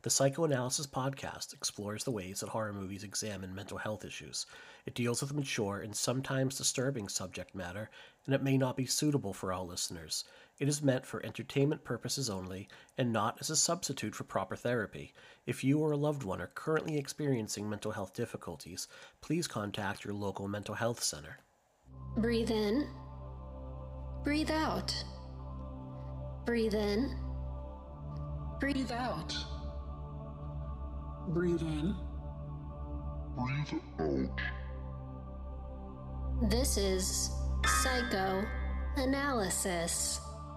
The Psychoanalysis podcast explores the ways that horror movies examine mental health issues. It deals with mature and sometimes disturbing subject matter, and it may not be suitable for all listeners. It is meant for entertainment purposes only and not as a substitute for proper therapy. If you or a loved one are currently experiencing mental health difficulties, please contact your local mental health center. Breathe in. Breathe out. Breathe in. Breathe out. Breathe in. Breathe out. This is Psychoanalysis.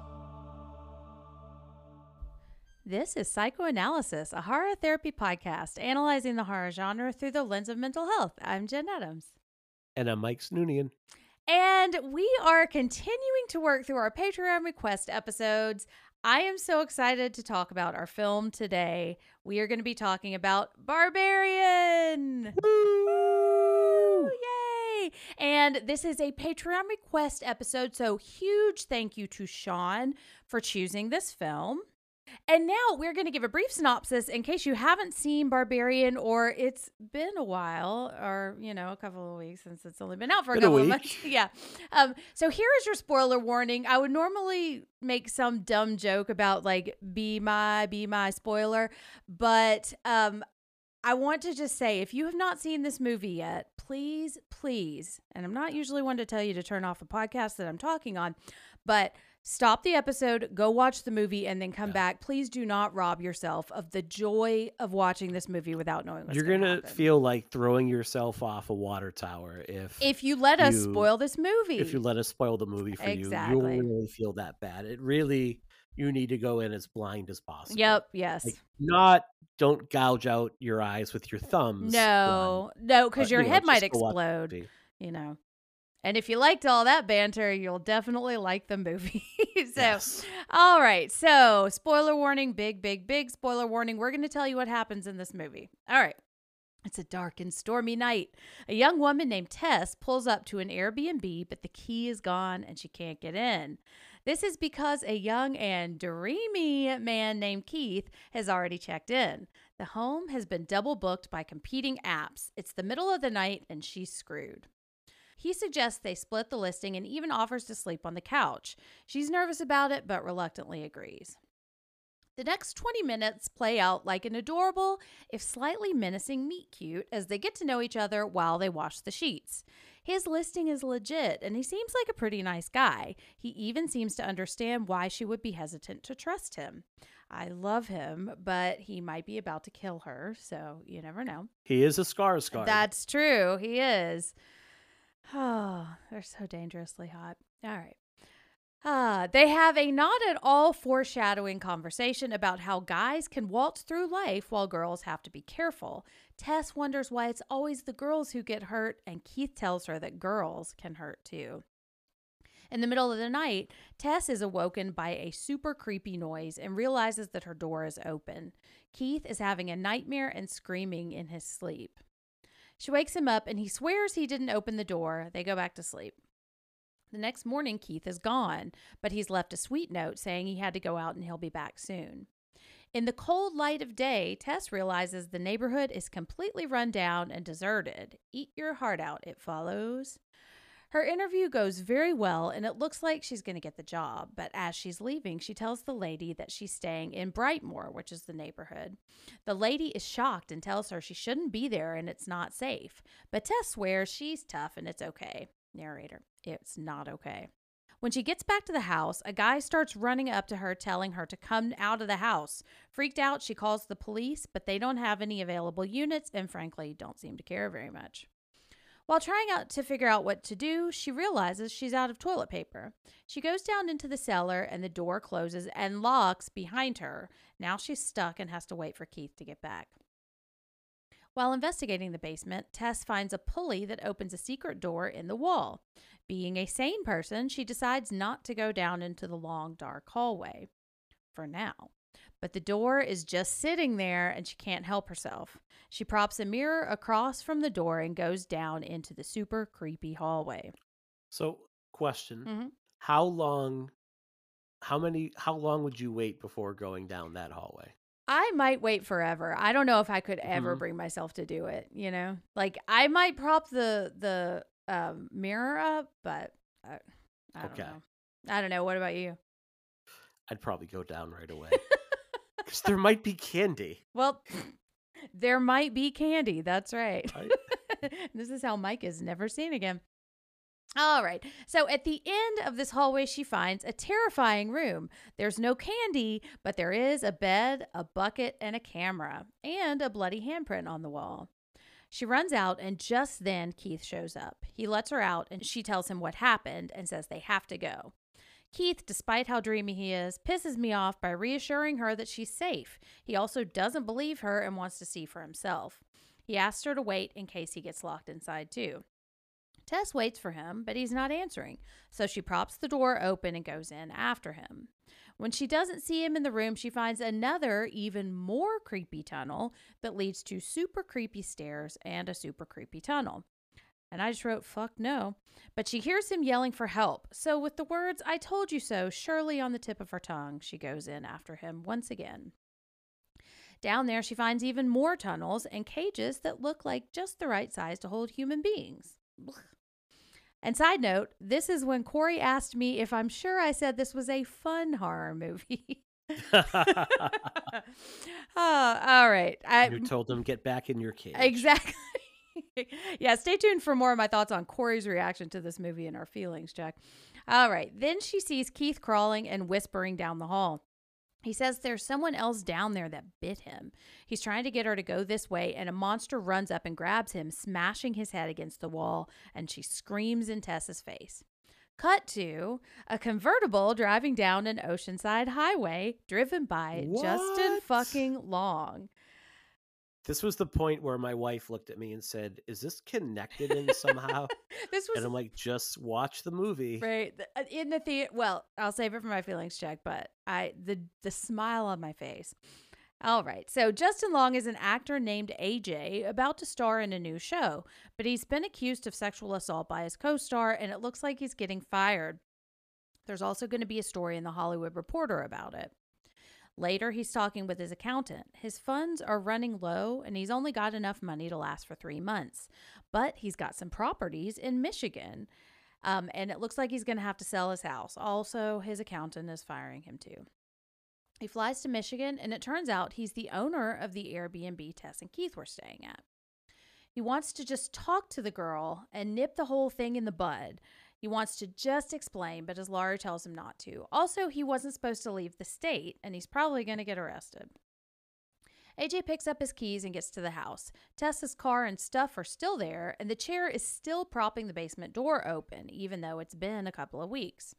This is Psychoanalysis, a horror therapy podcast analyzing the horror genre through the lens of mental health. I'm Jen Adams. And I'm Mike Snoonian. And we are continuing to work through our Patreon request episodes. I am so excited to talk about our film today. We are going to be talking about Barbarian. Woo! Yay! And this is a Patreon request episode, so huge thank you to Sean for choosing this film. And now we're going to give a brief synopsis in case you haven't seen Barbarian or it's been a while or, a couple of weeks since it's only been out for a couple of months. Yeah. So here is your spoiler warning. I would normally make some dumb joke about be my spoiler. But I want to just say, if you have not seen this movie yet, please, and I'm not usually one to tell you to turn off a podcast that I'm talking on, but stop the episode, go watch the movie, and then come back. Please do not rob yourself of the joy of watching this movie without knowing what's going to happen. You're going to feel like throwing yourself off a water tower if you let us spoil this movie. If you let us spoil the movie for you, you'll really feel that bad. It really, you need to go in as blind as possible. Yep, yes. Don't gouge out your eyes with your thumbs. No, because your head might explode, And if you liked all that banter, you'll definitely like the movie. Yes. All right. So, spoiler warning, big spoiler warning. We're going to tell you what happens in this movie. All right. It's a dark and stormy night. A young woman named Tess pulls up to an Airbnb, but the key is gone and she can't get in. This is because a young and dreamy man named Keith has already checked in. The home has been double booked by competing apps. It's the middle of the night and she's screwed. He suggests they split the listing and even offers to sleep on the couch. She's nervous about it, but reluctantly agrees. The next 20 minutes play out like an adorable, if slightly menacing meet-cute as they get to know each other while they wash the sheets. His listing is legit, and he seems like a pretty nice guy. He even seems to understand why she would be hesitant to trust him. I love him, but he might be about to kill her, so you never know. He is a Skarsgård. That's true. He is. Oh, they're so dangerously hot. All right. They have a not at all foreshadowing conversation about how guys can waltz through life while girls have to be careful. Tess wonders why it's always the girls who get hurt, and Keith tells her that girls can hurt too. In the middle of the night, Tess is awoken by a super creepy noise and realizes that her door is open. Keith is having a nightmare and screaming in his sleep. She wakes him up and he swears he didn't open the door. They go back to sleep. The next morning, Keith is gone, but he's left a sweet note saying he had to go out and he'll be back soon. In the cold light of day, Tess realizes the neighborhood is completely run down and deserted. Eat your heart out, it follows. Her interview goes very well, and it looks like she's going to get the job. But as she's leaving, she tells the lady that she's staying in Brightmoor, which is the neighborhood. The lady is shocked and tells her she shouldn't be there and it's not safe. But Tess swears she's tough and it's okay. Narrator, it's not okay. When she gets back to the house, a guy starts running up to her telling her to come out of the house. Freaked out, she calls the police, but they don't have any available units and frankly don't seem to care very much. While trying to figure out what to do, she realizes she's out of toilet paper. She goes down into the cellar and the door closes and locks behind her. Now she's stuck and has to wait for Keith to get back. While investigating the basement, Tess finds a pulley that opens a secret door in the wall. Being a sane person, she decides not to go down into the long, dark hallway. For now. But the door is just sitting there and she can't help herself. She props a mirror across from the door and goes down into the super creepy hallway. So, question. Mm-hmm. How long would you wait before going down that hallway? I might wait forever. I don't know if I could ever Mhm. bring myself to do it, Like I might prop the mirror up, but I don't Okay. know. I don't know. What about you? I'd probably go down right away. Because there might be candy. Well, there might be candy. That's right. Right? This is how Mike is never seen again. All right. So at the end of this hallway, she finds a terrifying room. There's no candy, but there is a bed, a bucket, and a camera, and a bloody handprint on the wall. She runs out, and just then Keith shows up. He lets her out, and she tells him what happened and says they have to go. Keith, despite how dreamy he is, pisses me off by reassuring her that she's safe. He also doesn't believe her and wants to see for himself. He asks her to wait in case he gets locked inside too. Tess waits for him, but he's not answering, so she props the door open and goes in after him. When she doesn't see him in the room, she finds another, even more creepy tunnel that leads to super creepy stairs and a super creepy tunnel. And I just wrote, fuck no. But she hears him yelling for help, so with the words, I told you so, surely on the tip of her tongue, she goes in after him once again. Down there, she finds even more tunnels and cages that look like just the right size to hold human beings. And side note, this is when Corey asked me if I'm sure I said this was a fun horror movie. All right. You told him, get back in your cage. Exactly. Yeah, stay tuned for more of my thoughts on Corey's reaction to this movie and our feelings, Jack. All right. Then she sees Keith crawling and whispering down the hall. He says there's someone else down there that bit him. He's trying to get her to go this way, and a monster runs up and grabs him, smashing his head against the wall, and she screams in Tessa's face. Cut to a convertible driving down an Oceanside highway driven by Justin fucking Long. This was the point where my wife looked at me and said, is this connected in somehow? And I'm like, just watch the movie. Right. In the theater. Well, I'll save it for my feelings check, but the smile on my face. All right. So Justin Long is an actor named AJ about to star in a new show, but he's been accused of sexual assault by his co-star, and it looks like he's getting fired. There's also going to be a story in The Hollywood Reporter about it. Later, he's talking with his accountant. His funds are running low, and he's only got enough money to last for 3 months. But he's got some properties in Michigan, and it looks like he's going to have to sell his house. Also, his accountant is firing him too. He flies to Michigan, and it turns out he's the owner of the Airbnb Tess and Keith were staying at. He wants to just talk to the girl and nip the whole thing in the bud. He wants to just explain, but his lawyer tells him not to. Also, he wasn't supposed to leave the state, and he's probably going to get arrested. AJ picks up his keys and gets to the house. Tessa's car and stuff are still there, and the chair is still propping the basement door open, even though it's been a couple of weeks.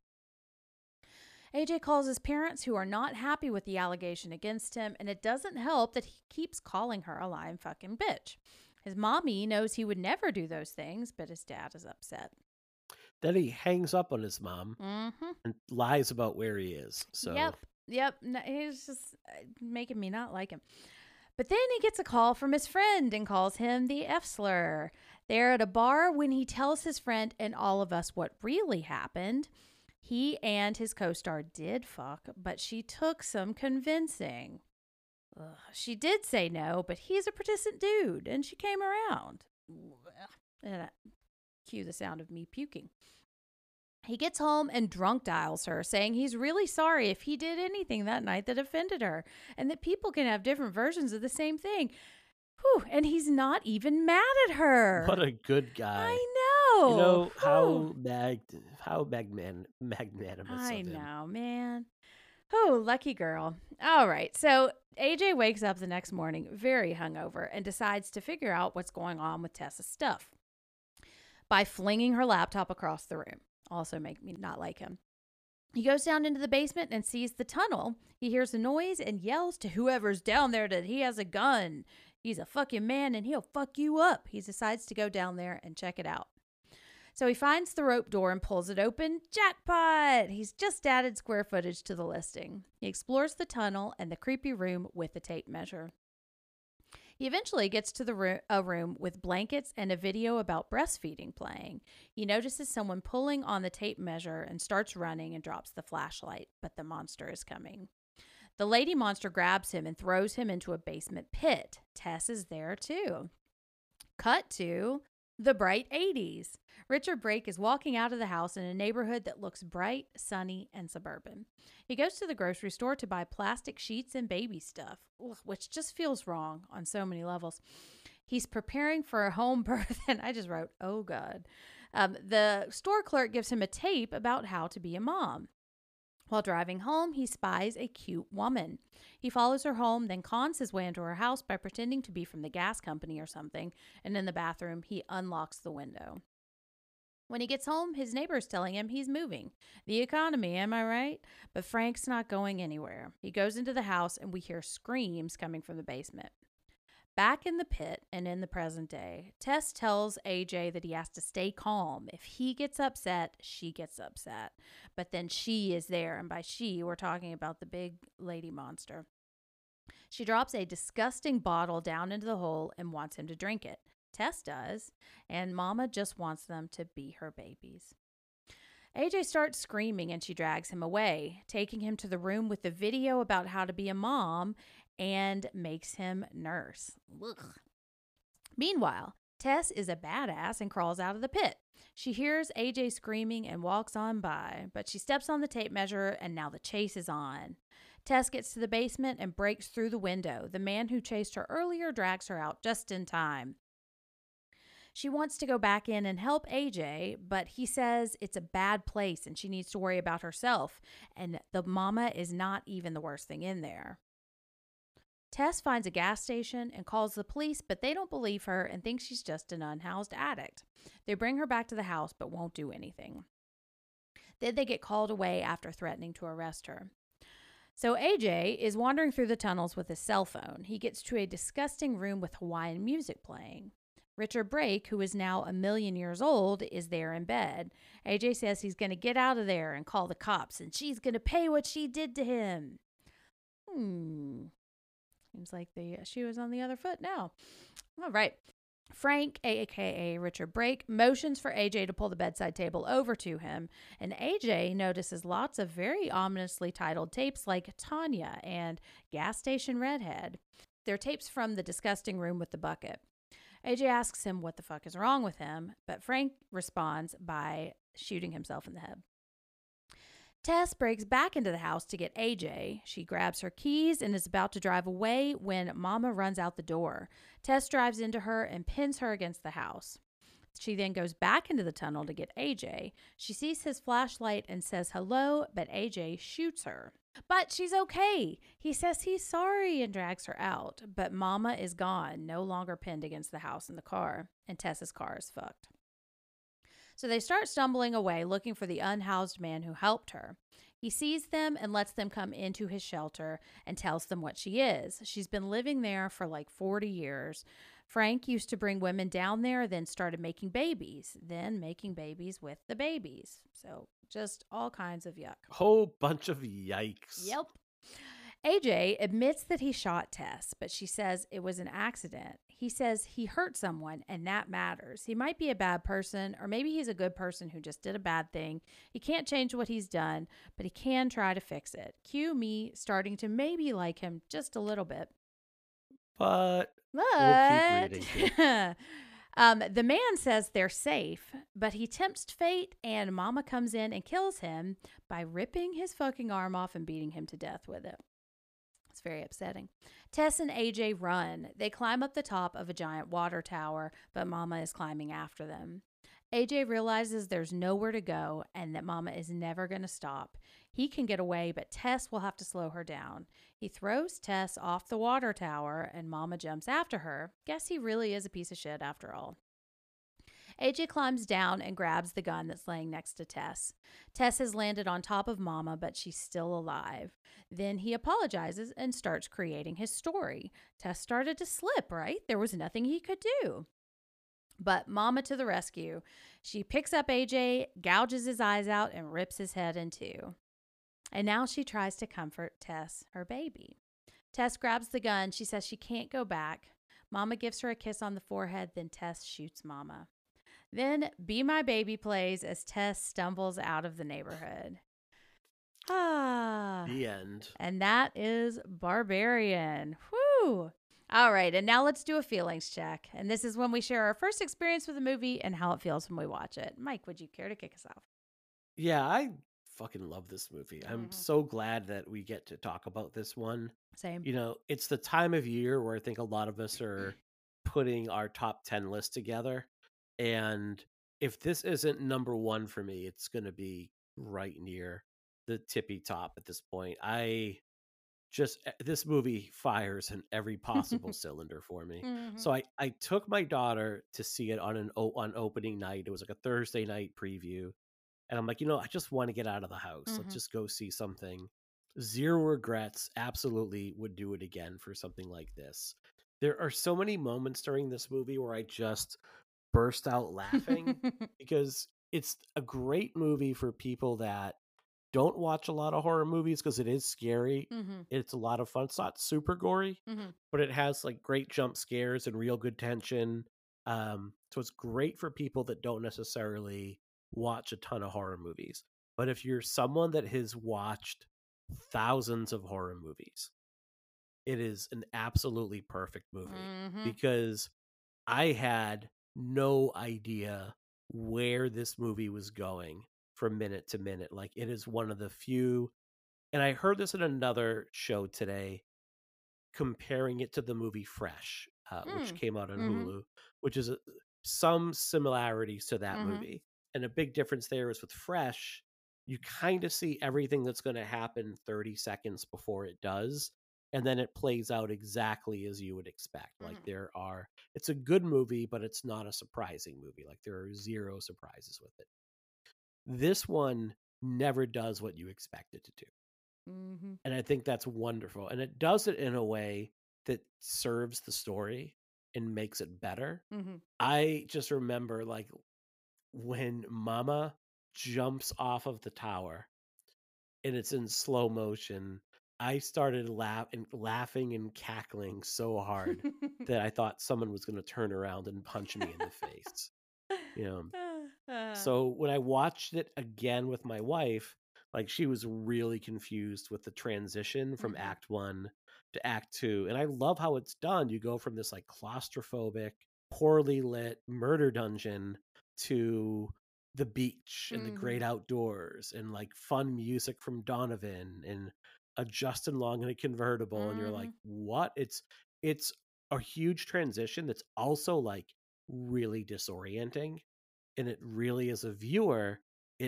AJ calls his parents, who are not happy with the allegation against him, and it doesn't help that he keeps calling her a lying fucking bitch. His mommy knows he would never do those things, but his dad is upset. Then he hangs up on his mom and lies about where he is. So Yep. No, he's just making me not like him. But then he gets a call from his friend and calls him the F-slur. They're at a bar when he tells his friend and all of us what really happened. He and his co-star did fuck, but she took some convincing. She did say no, but he's a persistent dude, and she came around. And cue the sound of me puking. He gets home and drunk dials her, saying he's really sorry if he did anything that night that offended her, and that people can have different versions of the same thing. Whew, and he's not even mad at her. What a good guy. I know. You know how magnanimous I of him. know, man. Oh, lucky girl. All right. So AJ wakes up the next morning very hungover and decides to figure out what's going on with Tessa's stuff by flinging her laptop across the room. Also make me not like him. He goes down into the basement and sees the tunnel. He hears a noise and yells to whoever's down there that he has a gun. He's a fucking man and he'll fuck you up. He decides to go down there and check it out. So he finds the rope door and pulls it open. Jackpot! He's just added square footage to the listing. He explores the tunnel and the creepy room with the tape measure. He eventually gets to a room with blankets and a video about breastfeeding playing. He notices someone pulling on the tape measure and starts running and drops the flashlight, but the monster is coming. The lady monster grabs him and throws him into a basement pit. Tess is there too. Cut to the bright 80s. Richard Brake is walking out of the house in a neighborhood that looks bright, sunny, and suburban. He goes to the grocery store to buy plastic sheets and baby stuff, which just feels wrong on so many levels. He's preparing for a home birth, and I just wrote, oh God. The store clerk gives him a tape about how to be a mom. While driving home, he spies a cute woman. He follows her home, then cons his way into her house by pretending to be from the gas company or something, and in the bathroom, he unlocks the window. When he gets home, his neighbor is telling him he's moving. The economy, am I right? But Frank's not going anywhere. He goes into the house, and we hear screams coming from the basement. Back in the pit and in the present day, Tess tells AJ that he has to stay calm. If he gets upset, she gets upset. But then she is there, and by she, we're talking about the big lady monster. She drops a disgusting bottle down into the hole and wants him to drink it. Tess does, and Mama just wants them to be her babies. AJ starts screaming and she drags him away, taking him to the room with the video about how to be a mom and makes him nurse. Ugh. Meanwhile, Tess is a badass and crawls out of the pit. She hears AJ screaming and walks on by, but she steps on the tape measure and now the chase is on. Tess gets to the basement and breaks through the window. The man who chased her earlier drags her out just in time. She wants to go back in and help AJ, but he says it's a bad place and she needs to worry about herself, and the mama is not even the worst thing in there. Tess finds a gas station and calls the police, but they don't believe her and think she's just an unhoused addict. They bring her back to the house but won't do anything. Then they get called away after threatening to arrest her. So AJ is wandering through the tunnels with his cell phone. He gets to a disgusting room with Hawaiian music playing. Richard Brake, who is now 1,000,000 years old, is there in bed. AJ says he's going to get out of there and call the cops, and she's going to pay what she did to him. Seems like the shoe is on the other foot now. All right. Frank, a.k.a. Richard Brake, motions for AJ to pull the bedside table over to him, and AJ notices lots of very ominously titled tapes like Tanya and Gas Station Redhead. They're tapes from the disgusting room with the bucket. AJ asks him what the fuck is wrong with him, but Frank responds by shooting himself in the head. Tess breaks back into the house to get AJ. She grabs her keys and is about to drive away when Mama runs out the door. Tess drives into her and pins her against the house. She then goes back into the tunnel to get AJ. She sees his flashlight and says hello, but AJ shoots her. But she's okay. He says he's sorry and drags her out. But Mama is gone, no longer pinned against the house in the car, and Tess's car is fucked. So they start stumbling away, looking for the unhoused man who helped her. He sees them and lets them come into his shelter and tells them what she is. She's been living there for like 40 years. Frank used to bring women down there, then started making babies, then making babies with the babies. So just all kinds of yuck. Whole bunch of yikes. Yep. AJ admits that he shot Tess, but she says it was an accident. He says he hurt someone, and that matters. He might be a bad person, or maybe he's a good person who just did a bad thing. He can't change what he's done, but he can try to fix it. Cue me starting to maybe like him just a little bit. But we'll keep reading. The man says they're safe, but he tempts fate, and Mama comes in and kills him by ripping his fucking arm off and beating him to death with it. It's very upsetting. Tess and AJ run. They climb up the top of a giant water tower, but Mama is climbing after them. AJ realizes there's nowhere to go and that Mama is never going to stop. He can get away, but Tess will have to slow her down. He throws Tess off the water tower and Mama jumps after her. Guess he really is a piece of shit after all. AJ climbs down and grabs the gun that's laying next to Tess. Tess has landed on top of Mama, but she's still alive. Then he apologizes and starts creating his story. Tess started to slip, right? There was nothing he could do. But Mama to the rescue. She picks up AJ, gouges his eyes out, and rips his head in two. And now she tries to comfort Tess, her baby. Tess grabs the gun. She says she can't go back. Mama gives her a kiss on the forehead, then Tess shoots Mama. Then Be My Baby plays as Tess stumbles out of the neighborhood. Ah. The end. And that is Barbarian. Whew. All right, and now let's do a feelings check. And this is when we share our first experience with the movie and how it feels when we watch it. Mike, would you care to kick us off? Yeah, I fucking love this movie. I'm Mhm. so glad that we get to talk about this one. Same. You know, it's the time of year where I think a lot of us are putting our top 10 list together. And if this isn't number one for me, it's going to be right near the tippy top at this point. This movie fires in every possible cylinder for me. Mhm. So I took my daughter to see it on opening night. It was like a Thursday night preview. And I'm like, I just want to get out of the house. Let's Mhm. just go see something. Zero regrets. Absolutely would do it again for something like this. There are so many moments during this movie where I just burst out laughing because it's a great movie for people that don't watch a lot of horror movies because it is scary. Mhm. It's a lot of fun. It's not super gory, Mhm. but it has like great jump scares and real good tension. So it's great for people that don't necessarily watch a ton of horror movies. But if you're someone that has watched thousands of horror movies, it is an absolutely perfect movie Mhm. because I had no idea where this movie was going from minute to minute. Like it is one of the few, and I heard this in another show today, comparing it to the movie Fresh, which Mm. came out on Mhm. Hulu, which is some similarities to that Mhm. movie. And a big difference there is with Fresh, you kind of see everything that's going to happen 30 seconds before it does. And then it plays out exactly as you would expect. Like Mhm. it's a good movie, but it's not a surprising movie. Like there are zero surprises with it. This one never does what you expect it to do. Mhm. And I think that's wonderful. And it does it in a way that serves the story and makes it better. Mhm. I just remember like when Mama jumps off of the tower and it's in slow motion, I started laughing and cackling so hard that I thought someone was going to turn around and punch me in the face. You know, Uh, so when I watched it again with my wife, like she was really confused with the transition from mhm. act 1 to act 2. And I love how it's done. You go from this like claustrophobic, poorly lit murder dungeon to the beach and the great Mhm. outdoors and like fun music from Donovan and a Justin Long in a convertible. And you're like, Mhm. what? It's a huge transition that's also like really disorienting, and it really, as a viewer, it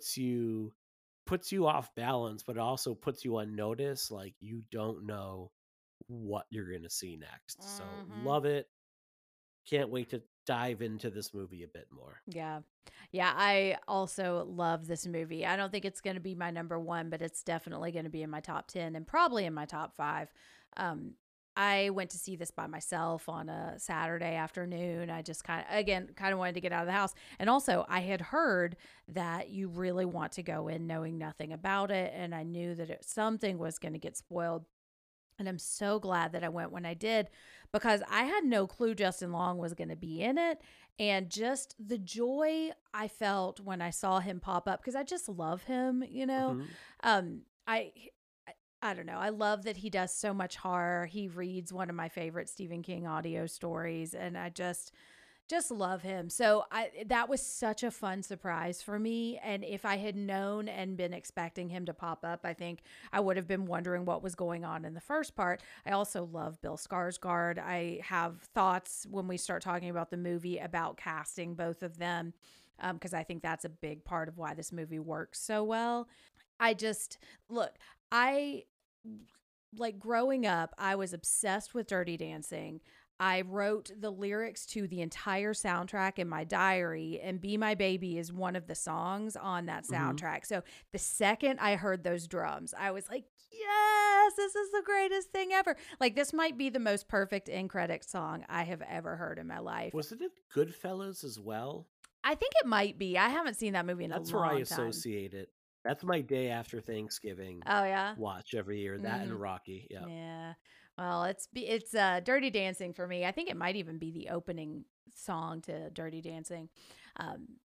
puts you off balance, but it also puts you on notice. Like you don't know what you're going to see next. So Mhm. love it. Can't wait to dive into this movie a bit more. Yeah. Yeah, I also love this movie. I don't think it's going to be my number one, but it's definitely going to be in my top 10 and probably in my top 5. Um, I went to see this by myself on a Saturday afternoon. I just kind of wanted to get out of the house. And also, I had heard that you really want to go in knowing nothing about it. And I knew that something was going to get spoiled. And I'm so glad that I went when I did because I had no clue Justin Long was going to be in it. And just the joy I felt when I saw him pop up, because I just love him, you know. Hmm. Um, I, I don't know. I love that he does so much horror. He reads one of my favorite Stephen King audio stories, and I just love him. So that was such a fun surprise for me. And if I had known and been expecting him to pop up, I think I would have been wondering what was going on in the first part. I also love Bill Skarsgård. I have thoughts when we start talking about the movie about casting both of them, because I think that's a big part of why this movie works so well. I just look, I like growing up, I was obsessed with Dirty Dancing. I wrote the lyrics to the entire soundtrack in my diary, and Be My Baby is one of the songs on that Hmm. soundtrack. So the second I heard those drums, I was like, yes, this is the greatest thing ever. Like, this might be the most perfect end credit song I have ever heard in my life. Was it in Goodfellas as well? I think it might be. I haven't seen that movie in a That's where I long time. associate it. That's my day after Thanksgiving Oh, yeah. watch every year. That Mm-hmm. and Rocky. Yeah. Yeah. Well, it's Dirty Dancing for me. I think it might even be the opening song to Dirty Dancing. Um,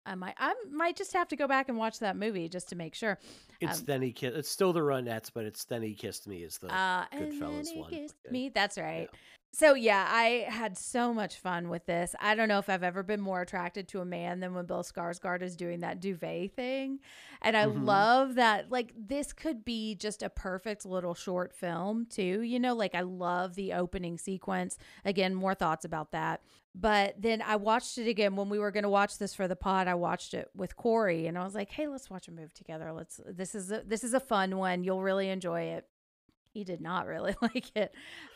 I might just have to go back and watch that movie just to make sure. It's Then He Kissed. It's still the Ronettes, but it's Then He Kissed Me is the And then Goodfellas he one. kissed Okay. me. That's right. Yeah. So yeah, I had so much fun with this. I don't know if I've ever been more attracted to a man than when Bill Skarsgård is doing that duvet thing. And I Mhm. love that, like, this could be just a perfect little short film too. Like, I love the opening sequence. Again, more thoughts about that. But then I watched it again when we were going to watch this for the pod. I watched it with Corey, and I was like, "Hey, let's watch a movie together. This is a fun one. You'll really enjoy it." He did not really like it.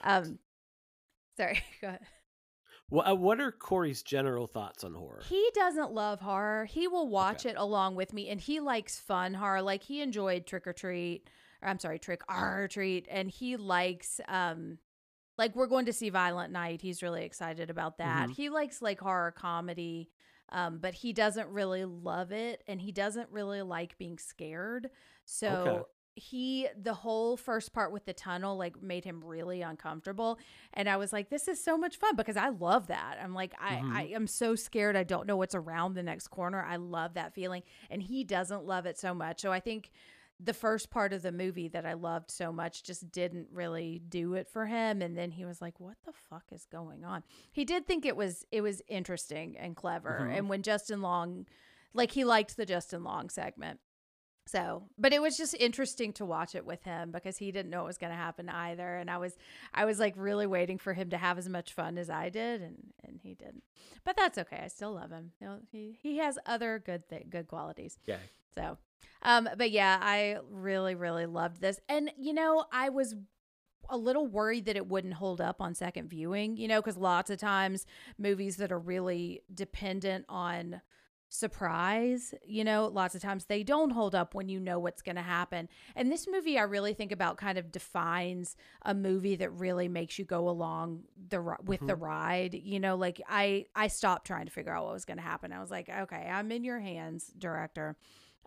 Sorry, go ahead. What are Corey's general thoughts on horror? He doesn't love horror. He will watch it along with me, and he likes fun horror. Like, he enjoyed Trick or Treat, or I'm sorry, Trick or Treat, and he likes like, we're going to see Violent Night. He's really excited about that. Mhm. He likes like horror comedy, but he doesn't really love it, and he doesn't really like being scared. So the whole first part with the tunnel like made him really uncomfortable, and I was like, this is so much fun because I love that. I'm like, I am so scared I don't know what's around the next corner. I love that feeling, and he doesn't love it so much. So I think the first part of the movie that I loved so much just didn't really do it for him, and then he was like, what the fuck is going on? He did think it was interesting and clever. And when Justin Long, like, he liked the Justin Long segment. So, but it was just interesting to watch it with him because he didn't know what was going to happen either. And I was like really waiting for him to have as much fun as I did, and he didn't. But that's okay. I still love him. He has other good qualities. Yeah. So, but yeah, I really, really loved this. And, I was a little worried that it wouldn't hold up on second viewing, because lots of times movies that are really dependent on surprise, lots of times they don't hold up when you know what's going to happen. And this movie, I really think about, kind of defines a movie that really makes you go along with the ride. Like, I stopped trying to figure out what was going to happen. I was like, okay, I'm in your hands, director.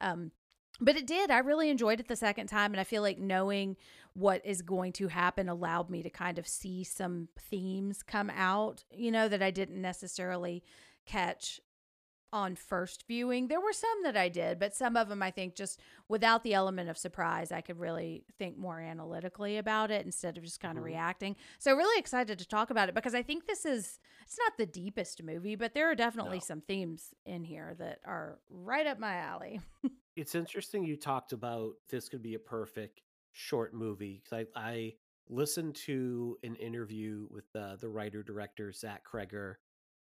But it did. I really enjoyed it the second time, and I feel like knowing what is going to happen allowed me to kind of see some themes come out, that I didn't necessarily catch on first viewing. There were some that I did, but some of them, I think, just without the element of surprise, I could really think more analytically about it instead of just kind of reacting. So really excited to talk about it because I think it's not the deepest movie, but there are definitely some themes in here that are right up my alley. It's interesting you talked about this could be a perfect short movie, because I listened to an interview with the writer-director Zach Kreger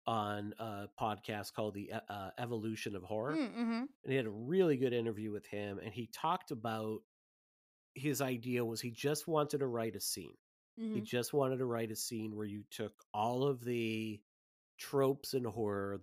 on a podcast called The Evolution of Horror. Mm-hmm. And he had a really good interview with him, and he talked about his idea was he just wanted to write a scene. He just wanted to write a scene where you took all of the tropes in horror,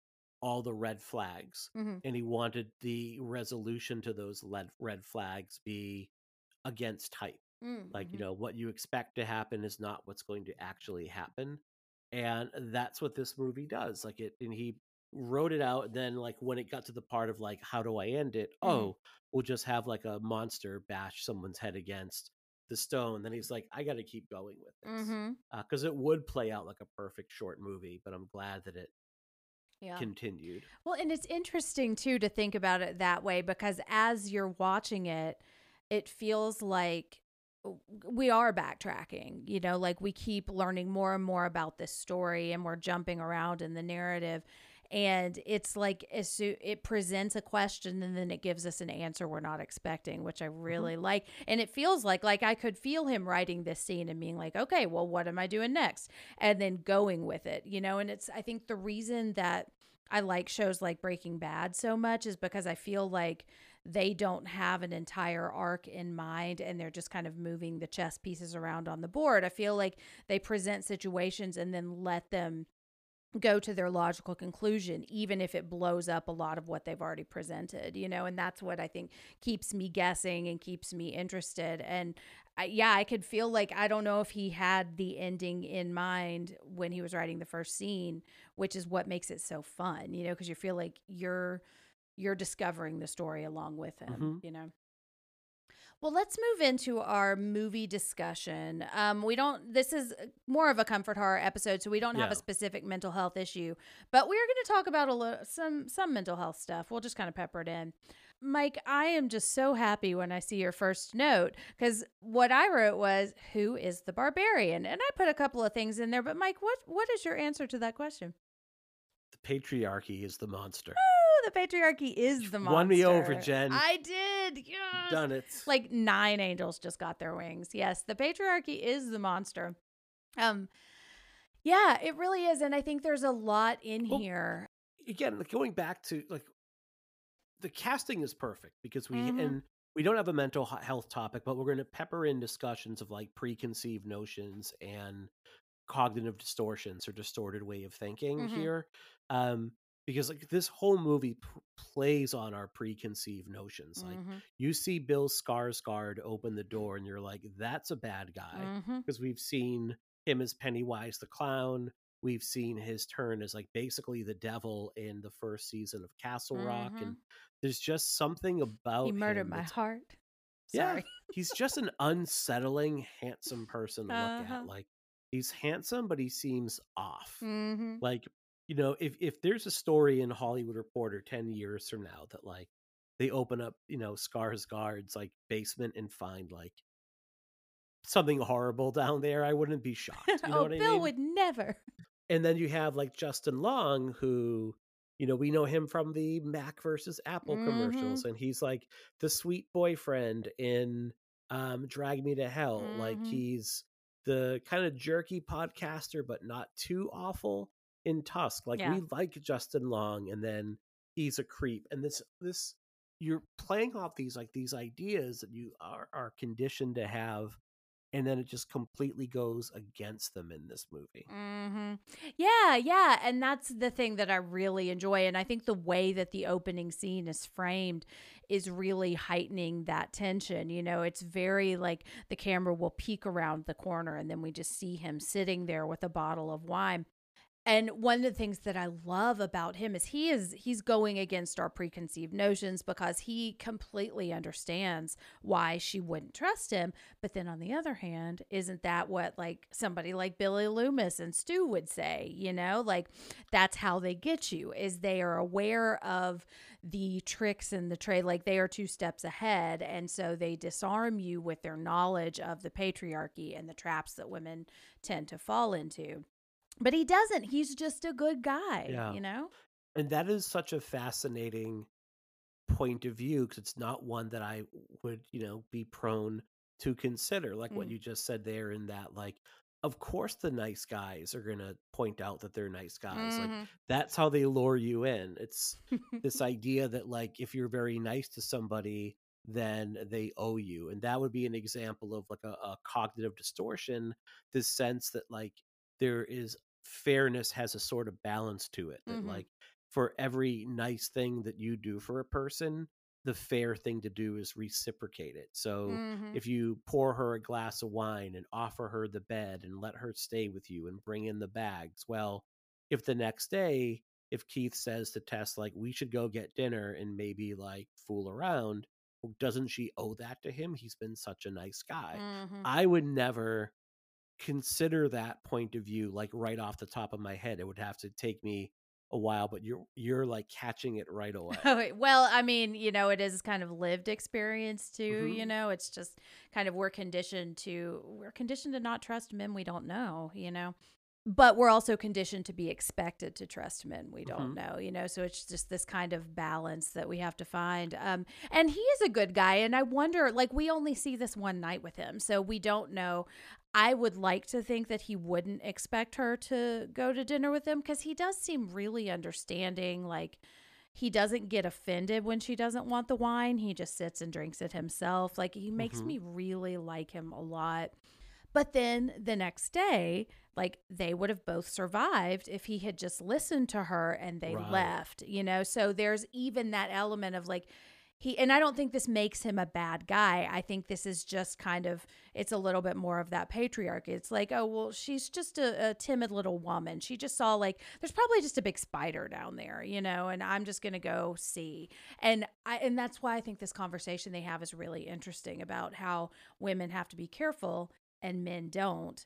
all the red flags, and he wanted the resolution to those red flags be against type. Like, what you expect to happen is not what's going to actually happen. And that's what this movie does. And he wrote it out. And then, like, when it got to the part of, like, how do I end it? Oh, we'll just have like a monster bash someone's head against the stone. Then he's like, I got to keep going with this. Because it would play out like a perfect short movie, but I'm glad that it continued. Well, and it's interesting too to think about it that way, because as you're watching it, it feels like we are backtracking, like we keep learning more and more about this story, and we're jumping around in the narrative. And it's like it presents a question, and then it gives us an answer we're not expecting, which I really like. And it feels like I could feel him writing this scene and being like, okay, well, what am I doing next? And then going with it, And I think the reason that I like shows like Breaking Bad so much is because I feel like they don't have an entire arc in mind, and they're just kind of moving the chess pieces around on the board. I feel like they present situations and then let them go to their logical conclusion, even if it blows up a lot of what they've already presented, and that's what I think keeps me guessing and keeps me interested. And I could feel like, I don't know if he had the ending in mind when he was writing the first scene, which is what makes it so fun, because you feel like you're discovering the story along with him, Well, let's move into our movie discussion. This is more of a comfort horror episode, so we don't have Yeah. a specific mental health issue, but we're going to talk about some mental health stuff. We'll just kind of pepper it in. Mike, I am just so happy when I see your first note, because what I wrote was, who is the barbarian? And I put a couple of things in there, but Mike, what is your answer to that question? The patriarchy is the monster. Oh, the patriarchy is the monster. Won me over, Jen. I did. Yes. Done it. Like 9 angels just got their wings. Yes, the patriarchy is the monster. Yeah, it really is. And I think there's a lot in here. Again, going back to like the casting is perfect because Mhm. and we don't have a mental health topic, but we're going to pepper in discussions of like preconceived notions and cognitive distortions or distorted way of thinking Mhm. here. Because like this whole movie plays on our preconceived notions. Like Mhm. you see Bill Skarsgård open the door and you're like, that's a bad guy. Mhm. Because we've seen him as Pennywise the clown. We've seen his turn as like basically the devil in the first season of Castle Rock. And there's just something about He murdered him my that's- heart. Yeah, Sorry. he's just an unsettling, handsome person to look Uh-huh. at. Like he's handsome, but he seems off. Mhm. Like, you know, if there's a story in Hollywood Reporter 10 years from now that like they open up, you know, Skarsgård's like basement and find like something horrible down there, I wouldn't be shocked. You know Oh, what I Bill mean? would never. And then you have like Justin Long, who, you know, we know him from the Mac versus Apple commercials, and he's like the sweet boyfriend in Drag Me to Hell. Like he's the kind of jerky podcaster, but not too awful in Tusk. Like Yeah. we like Justin Long, and then he's a creep. And this you're playing off these ideas that you are conditioned to have, and then it just completely goes against them in this movie. Yeah. And that's the thing that I really enjoy. And I think the way that the opening scene is framed is really heightening that tension. You know, it's very like the camera will peek around the corner and then we just see him sitting there with a bottle of wine. And one of the things that I love about him is he's going against our preconceived notions because he completely understands why she wouldn't trust him. But then on the other hand, isn't that what like somebody like Billy Loomis and Stu would say? You know, like that's how they get you, is they are aware of the tricks in the trade. Like they are 2 steps ahead. And so they disarm you with their knowledge of the patriarchy and the traps that women tend to fall into. But he doesn't. He's just a good guy, Yeah. you know? And that is such a fascinating point of view because it's not one that I would, you know, be prone to consider. Like what you just said there, in that, like, of course, the nice guys are going to point out that they're nice guys. Like, that's how they lure you in. It's this idea that, like, if you're very nice to somebody, then they owe you. And that would be an example of like a cognitive distortion, this sense that, like, there is fairness has a sort of balance to it, that like for every nice thing that you do for a person, the fair thing to do is reciprocate it. So if you pour her a glass of wine and offer her the bed and let her stay with you and bring in the bags, well, if the next day, if Keith says to Tess, like, we should go get dinner and maybe like fool around, well, doesn't she owe that to him? He's been such a nice guy. I would never consider that point of view like right off the top of my head. It would have to take me a while, but you're like catching it right away. Well, I mean, you know, it is kind of lived experience too, you know. It's just kind of we're conditioned to not trust men we don't know, you know. But we're also conditioned to be expected to trust men we don't know, you know. So it's just this kind of balance that we have to find. And he is a good guy. And I wonder, like, we only see this one night with him, so we don't know. I would like to think that he wouldn't expect her to go to dinner with him because he does seem really understanding. Like, he doesn't get offended when she doesn't want the wine. He just sits and drinks it himself. Like, he makes me really like him a lot. But then the next day, like, they would have both survived if he had just listened to her and they left, you know? So there's even that element of like, and I don't think this makes him a bad guy. I think this is just kind of, it's a little bit more of that patriarchy. It's like, oh, well, she's just a timid little woman. She just saw, like, there's probably just a big spider down there, and I'm just going to go see. And that's why I think this conversation they have is really interesting about how women have to be careful and men don't.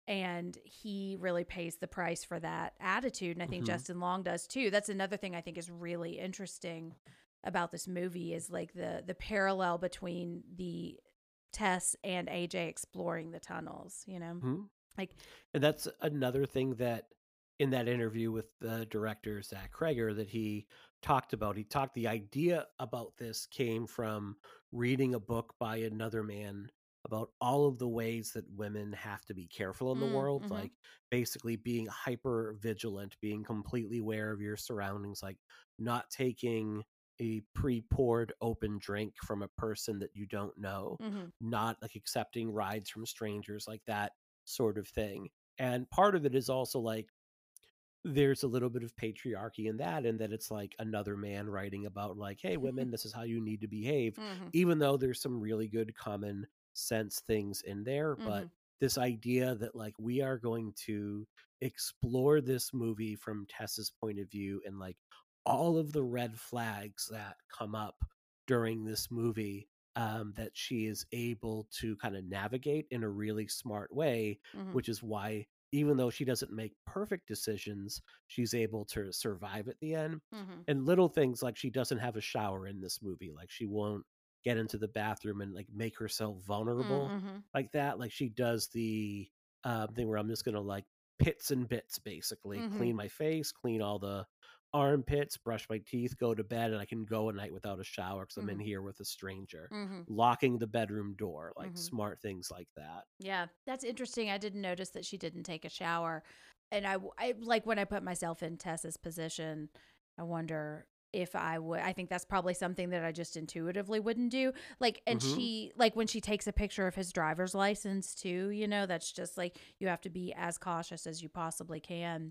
And he really pays the price for that attitude. And I think Justin Long does too. That's another thing I think is really interesting about this movie is like the parallel between the Tess and AJ exploring the tunnels, like, and that's another thing that in that interview with the director, Zach Kreger, that he talked about. The idea about this came from reading a book by another man about all of the ways that women have to be careful in the world, like basically being hyper vigilant, being completely aware of your surroundings, like not taking a pre-poured open drink from a person that you don't know, not like accepting rides from strangers, like that sort of thing. And part of it is also like there's a little bit of patriarchy in that, and that it's like another man writing about like, hey, women, this is how you need to behave, even though there's some really good common sense things in there. But this idea that like we are going to explore this movie from Tess's point of view, and like all of the red flags that come up during this movie, that she is able to kind of navigate in a really smart way, which is why even though she doesn't make perfect decisions, she's able to survive at the end. And little things like she doesn't have a shower in this movie. Like she won't get into the bathroom and like make herself vulnerable like that. Like she does the thing where I'm just going to like pits and bits, basically clean my face, clean all the armpits, brush my teeth, go to bed, and I can go a night without a shower because I'm in here with a stranger. Locking the bedroom door, like smart things like that. Yeah, that's interesting. I didn't notice that she didn't take a shower. And I like when I put myself in Tess's position, I wonder if I would. I think that's probably something that I just intuitively wouldn't do. Like, and she, like when she takes a picture of his driver's license too, that's just like, you have to be as cautious as you possibly can.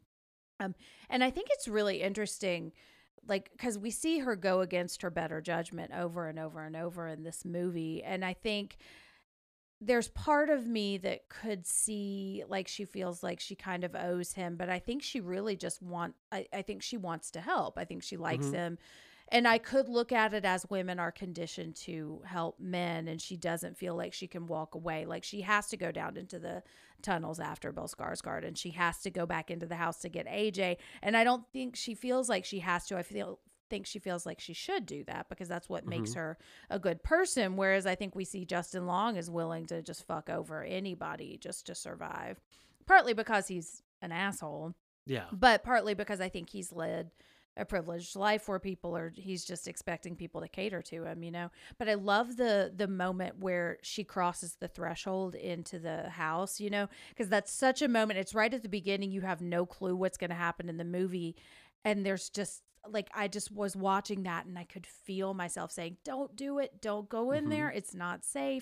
And I think it's really interesting, like, because we see her go against her better judgment over and over and over in this movie. And I think there's part of me that could see, like, she feels like she kind of owes him, but I think she really just I think she wants to help. I think she likes him. And I could look at it as women are conditioned to help men, and she doesn't feel like she can walk away. Like she has to go down into the tunnels after Bill Skarsgård, and she has to go back into the house to get AJ. And I don't think she feels like she has to. Think she feels like she should do that because that's what makes her a good person. Whereas I think we see Justin Long is willing to just fuck over anybody just to survive, partly because he's an asshole. Yeah. But partly because I think he's led a privileged life where he's just expecting people to cater to him, But I love the moment where she crosses the threshold into the house, because that's such a moment. It's right at the beginning. You have no clue what's going to happen in the movie. And there's just like, I just was watching that and I could feel myself saying, don't do it. Don't go in there. It's not safe,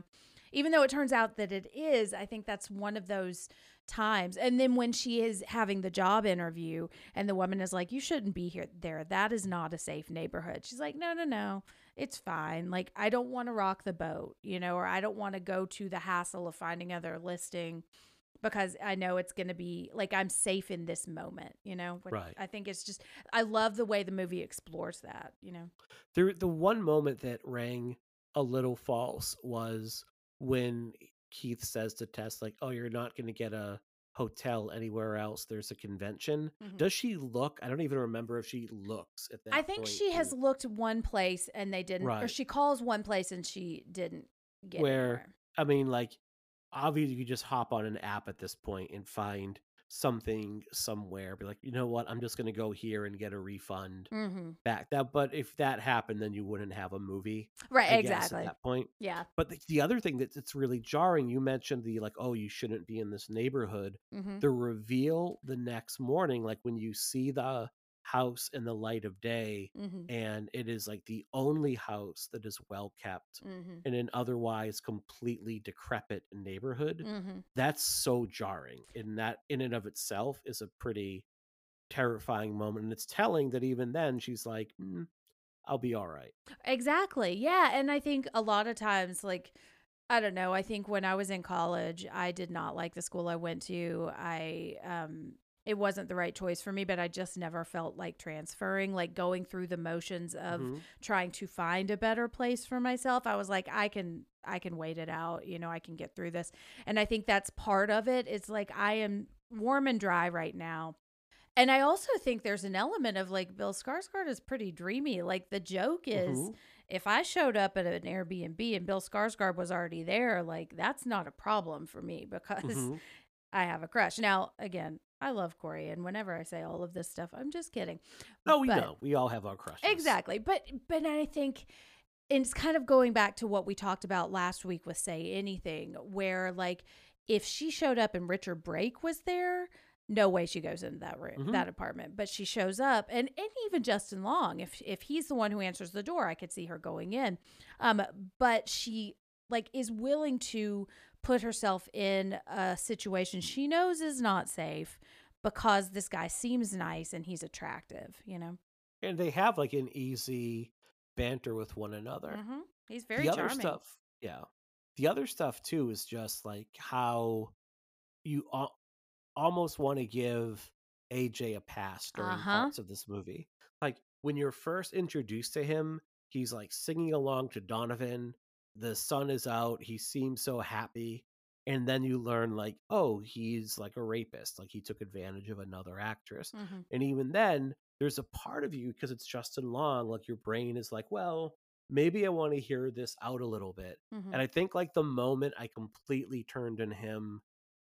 even though it turns out that it is. I think that's one of those times. And then when she is having the job interview and the woman is like, you shouldn't be there. That is not a safe neighborhood. She's like, no, it's fine. Like, I don't want to rock the boat, or I don't want to go to the hassle of finding another listing because I know it's going to be like, I'm safe in this moment, Right. I think it's just, I love the way the movie explores that, The one moment that rang a little false was when Keith says to Tess, like, oh, you're not going to get a hotel anywhere else. There's a convention. Does she look? I don't even remember if she looks at that I think point. she has looked one place and they didn't, or Right. she calls one place and she didn't get Where, anywhere. I mean, like, obviously you just hop on an app at this point and find something somewhere, be like, you know what, I'm just going to go here and get a refund back. But if that happened, then you wouldn't have a movie, Right, I guess, exactly. at that point. Yeah. But the other thing that's really jarring, you mentioned the like, oh, you shouldn't be in this neighborhood. The reveal the next morning, like when you see the house in the light of day, and it is like the only house that is well kept in an otherwise completely decrepit neighborhood. That's so jarring, and that in and of itself is a pretty terrifying moment. And it's telling that even then she's like, I'll be all right. Exactly. Yeah. And I think a lot of times, like, I don't know, I think when I was in college, I did not like the school I went to. It wasn't the right choice for me, but I just never felt like transferring, like going through the motions of Hmm. trying to find a better place for myself. I was like, I can wait it out, I can get through this. And I think that's part of it. It's like I am warm and dry right now. And I also think there's an element of like Bill Skarsgård is pretty dreamy. Like the joke is Hmm. if I showed up at an Airbnb and Bill Skarsgård was already there, like that's not a problem for me because Hmm. I have a crush. Now, again, I love Corey, and whenever I say all of this stuff, I'm just kidding. Oh, we But know. We all have our crushes. exactly. But I think and it's kind of going back to what we talked about last week with Say Anything, where like if she showed up and Richard Brake was there, no way she goes into that room, Hmm. that apartment. But she shows up, and even Justin Long, if he's the one who answers the door, I could see her going in. But she like is willing to put herself in a situation she knows is not safe because this guy seems nice and he's attractive. And they have like an easy banter with one another. Mm-hmm. He's very The other charming. stuff, yeah. The other stuff too is just like how you almost want to give AJ a pass during Uh-huh. parts of this movie. Like when you're first introduced to him, he's like singing along to Donovan. The sun is out. He seems so happy. And then you learn, like, oh, he's like a rapist. Like he took advantage of another actress. Mm-hmm. And even then, there's a part of you, because it's Justin Long, like your brain is like, well, maybe I want to hear this out a little bit. Mm-hmm. And I think like the moment I completely turned on him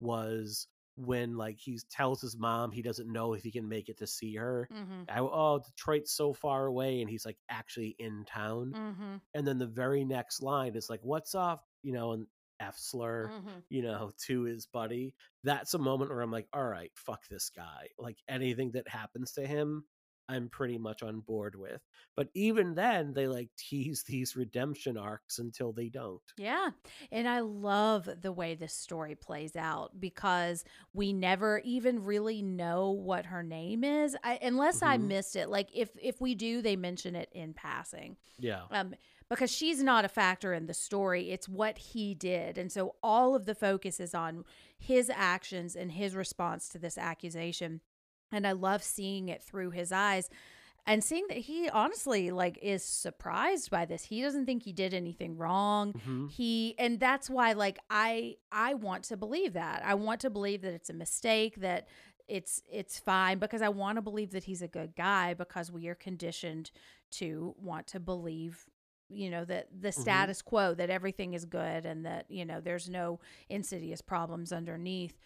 was when like he tells his mom he doesn't know if he can make it to see her. Mm-hmm. Oh, Detroit's so far away, and he's like actually in town. Mm-hmm. And then the very next line is like, "What's up?" And F slur, Mm-hmm. to his buddy. That's a moment where I'm like, all right, fuck this guy. Like anything that happens to him, I'm pretty much on board with. But even then, they like tease these redemption arcs until they don't. Yeah. And I love the way this story plays out because we never even really know what her name is. Unless I Hmm. missed it. Like if we do, they mention it in passing. Yeah. Because she's not a factor in the story. It's what he did. And so all of the focus is on his actions and his response to this accusation. And I love seeing it through his eyes and seeing that he honestly like is surprised by this. He doesn't think he did anything wrong. Hmm. And that's why like I want to believe that. I want to believe that it's a mistake, that it's fine, because I want to believe that he's a good guy, because we are conditioned to want to believe that the status quo, that everything is good and that there's no insidious problems underneath.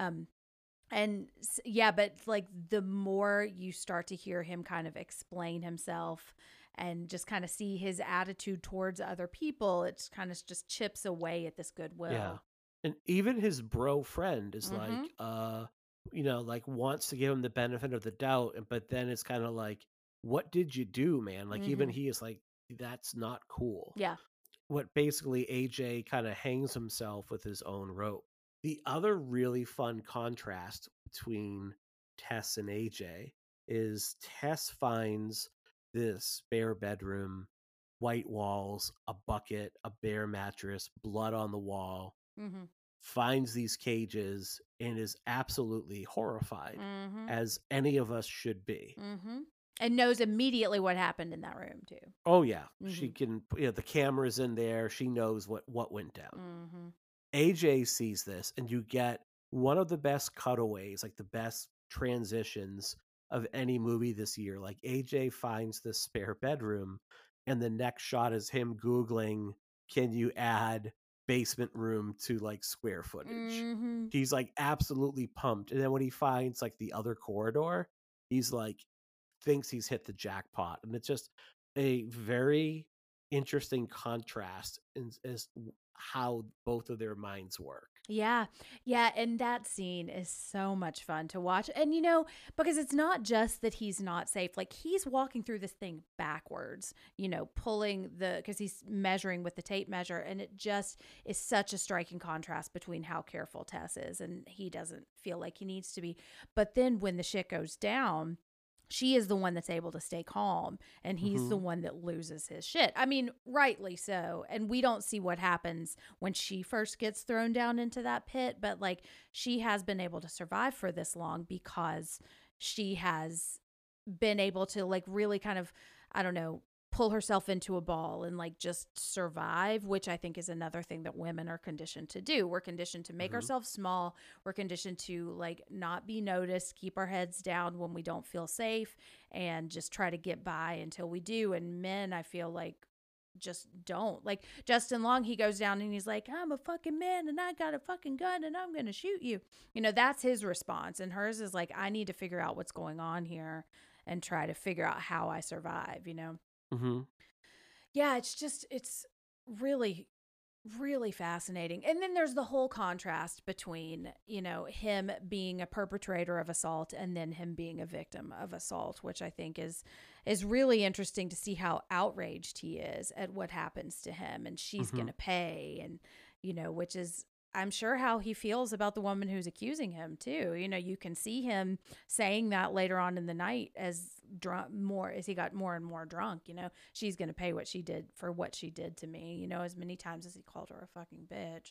Yeah, but like the more you start to hear him kind of explain himself and just kind of see his attitude towards other people, it's kind of just chips away at this goodwill. Yeah. And even his bro friend is Mm-hmm. like wants to give him the benefit of the doubt, but then it's kind of like, what did you do, man? Like even Mm-hmm. he is like, that's not cool. Yeah. What basically AJ kind of hangs himself with his own rope. The other really fun contrast between Tess and AJ is Tess finds this spare bedroom, white walls, a bucket, a bare mattress, blood on the wall, Mm-hmm. finds these cages, and is absolutely horrified, Mm-hmm. as any of us should be. Mm-hmm. And knows immediately what happened in that room too. Oh yeah, she Mhm. can. The camera's in there. She knows what went down. Mm-hmm. AJ sees this, and you get one of the best cutaways, like the best transitions of any movie this year. Like AJ finds this spare bedroom, and the next shot is him Googling, can you add basement room to like square footage? Mm-hmm. He's like absolutely pumped. And then when he finds like the other corridor, he's like, thinks he's hit the jackpot. And it's just a very interesting contrast in as how both of their minds work. Yeah. Yeah. And that scene is so much fun to watch. And, because it's not just that he's not safe, like he's walking through this thing backwards, pulling because he's measuring with the tape measure. And it just is such a striking contrast between how careful Tess is and he doesn't feel like he needs to be. But then when the shit goes down, she is the one that's able to stay calm, and he's the one that loses his shit. I mean, rightly so. And we don't see what happens when she first gets thrown down into that pit, but like she has been able to survive for this long because she has been able to like really kind of, I don't know, pull herself into a ball and like just survive, which I think is another thing that women are conditioned to do. We're conditioned to make ourselves small. We're conditioned to like not be noticed, keep our heads down when we don't feel safe, and just try to get by until we do. And men, I feel like, just don't. Like Justin Long, he goes down and he's like, I'm a fucking man and I got a fucking gun and I'm going to shoot you. You know, that's his response. And hers is like, I need to figure out what's going on here and try to figure out how I survive, you know? Mm-hmm. Yeah, it's really, really fascinating. And then there's the whole contrast between, you know, him being a perpetrator of assault and then him being a victim of assault, which I think is really interesting to see how outraged he is at what happens to him, and she's going to pay, and, you know, which is, I'm sure, how he feels about the woman who's accusing him too. You know, you can see him saying that later on in the night as he got more and more drunk. You know, she's going to pay what she did for what she did to me, you know, as many times as he called her a fucking bitch.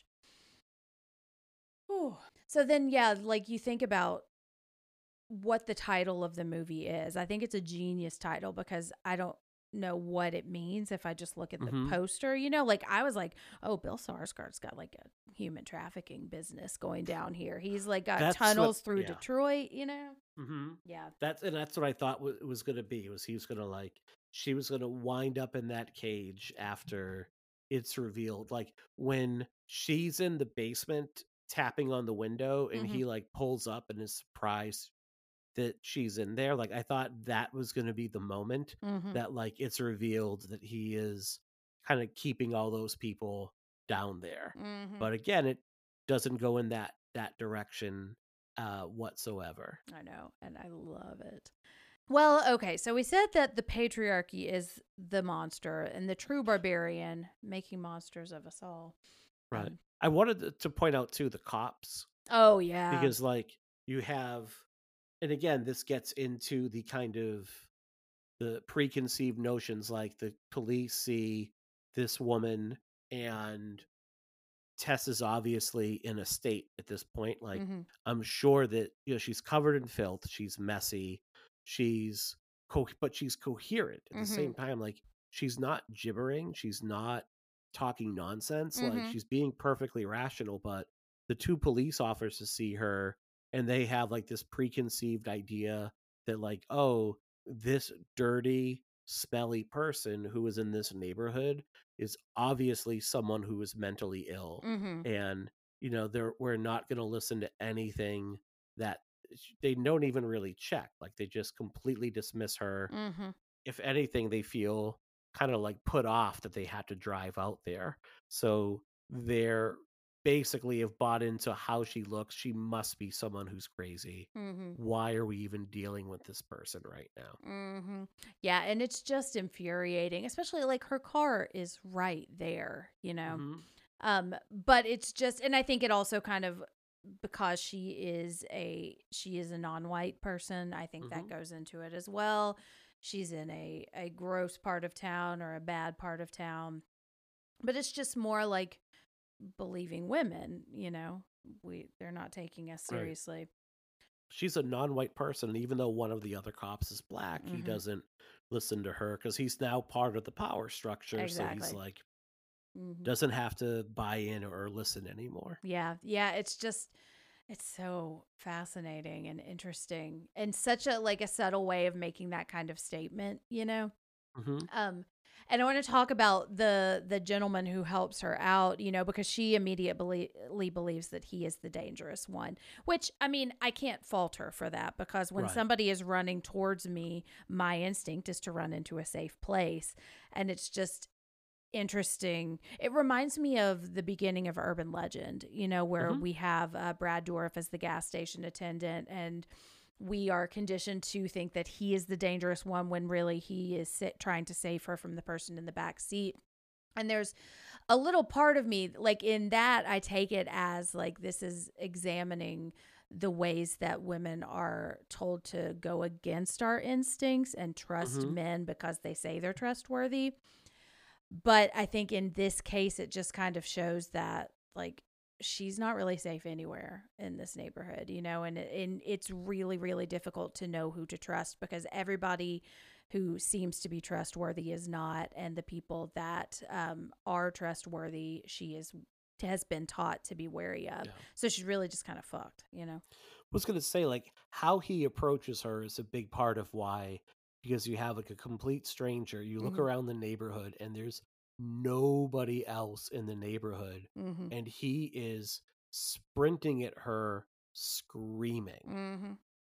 Whew. So then, yeah, like you think about what the title of the movie is. I think it's a genius title because I don't know what it means if I just look at the poster, you know, like I was like, oh, Bill Skarsgård's got like a human trafficking business going down here. He's like got tunnels through Detroit, you know? Yeah. That's what I thought it was going to be. He was going to like, she was going to wind up in that cage after it's revealed. Like when she's in the basement tapping on the window and he like pulls up and is surprised that she's in there. Like I thought that was going to be the moment that like it's revealed that he is kind of keeping all those people down there. But again, it doesn't go in that direction whatsoever. I know, and I love it. Well, okay, so we said that the patriarchy is the monster and the true barbarian making monsters of us all. Right. I wanted to point out too the cops. Oh yeah. Because like you have, and again, this gets into the kind of the preconceived notions, like the police see this woman and Tess is obviously in a state at this point. Like I'm sure that, you know, she's covered in filth, she's messy, but she's coherent at the same time. Like she's not gibbering, she's not talking nonsense. Like she's being perfectly rational, but the two police officers see her and they have like this preconceived idea that like, oh, this dirty, smelly person who is in this neighborhood is obviously someone who is mentally ill. And, you know, we're not going to listen to anything that they don't even really check. Like they just completely dismiss her. If anything, they feel kind of like put off that they had to drive out there. So they're basically have bought into how she looks. She must be someone who's crazy. Why are we even dealing with this person right now? Yeah, and it's just infuriating, especially like her car is right there, you know. But it's just, and I think it also kind of, because she is a non-white person, I think that goes into it as well. She's in a gross part of town or a bad part of town, but it's just more like believing women, you know, they're not taking us seriously. Right. She's a non-white person, and even though one of the other cops is black, he doesn't listen to her because he's now part of the power structure. Exactly. So he's like, doesn't have to buy in or listen anymore. Yeah. It's just, it's so fascinating and interesting, and such a like a subtle way of making that kind of statement, you know. And I want to talk about the gentleman who helps her out, you know, because she immediately believes that he is the dangerous one, which, I mean, I can't fault her for that, because when somebody is running towards me, my instinct is to run into a safe place. And it's just interesting. It reminds me of the beginning of Urban Legend, you know, where we have Brad Dourif as the gas station attendant, and we are conditioned to think that he is the dangerous one when really he is trying to save her from the person in the back seat. And there's a little part of me, like in that, I take it as like this is examining the ways that women are told to go against our instincts and trust Hmm. men because they say they're trustworthy. But I think in this case, it just kind of shows that, like, she's not really safe anywhere in this neighborhood, and it's really, really difficult to know who to trust because everybody who seems to be trustworthy is not. And the people that are trustworthy, has been taught to be wary of. Yeah. So she's really just kind of fucked, I was going to say, like, how he approaches her is a big part of why, because you have like a complete stranger, you look Mm-hmm. around the neighborhood and there's nobody else in the neighborhood, Mm-hmm. and he is sprinting at her, screaming. Mm-hmm.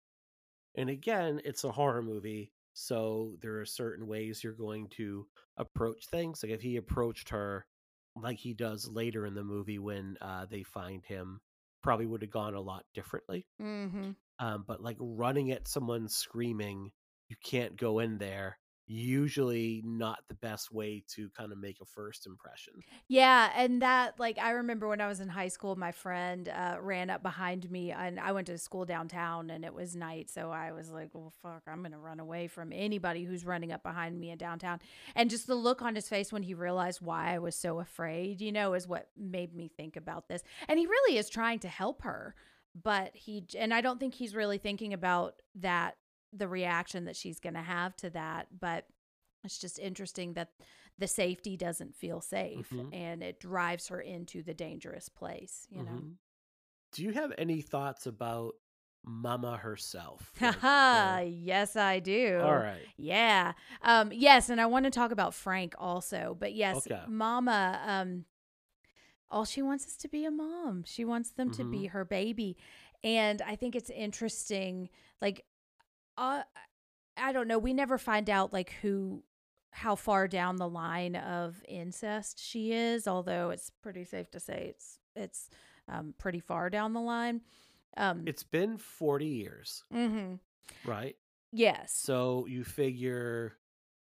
And again, it's a horror movie, so there are certain ways you're going to approach things. Like if he approached her like he does later in the movie when they find him, probably would have gone a lot differently. Mm-hmm. But like running at someone screaming, you can't go in there. Usually not the best way to kind of make a first impression. Yeah, and that, like, I remember when I was in high school, my friend ran up behind me, and I went to school downtown, and it was night, so I was like, well, fuck, I'm gonna run away from anybody who's running up behind me in downtown. And just the look on his face when he realized why I was so afraid, is what made me think about this. And he really is trying to help her, but and I don't think he's really thinking about that, the reaction that she's gonna have to that, but it's just interesting that the safety doesn't feel safe Hmm. and it drives her into the dangerous place. Hmm. Do you have any thoughts about Mama herself? Haha, yes, I do. All right. Yeah. Yes, and I want to talk about Frank also. But yes, Okay. Mama, all she wants is to be a mom. She wants them to be her baby. And I think it's interesting, like, I don't know. We never find out like how far down the line of incest she is, although it's pretty safe to say it's pretty far down the line. It's been 40 years, Mm-hmm. right? Yes. So you figure,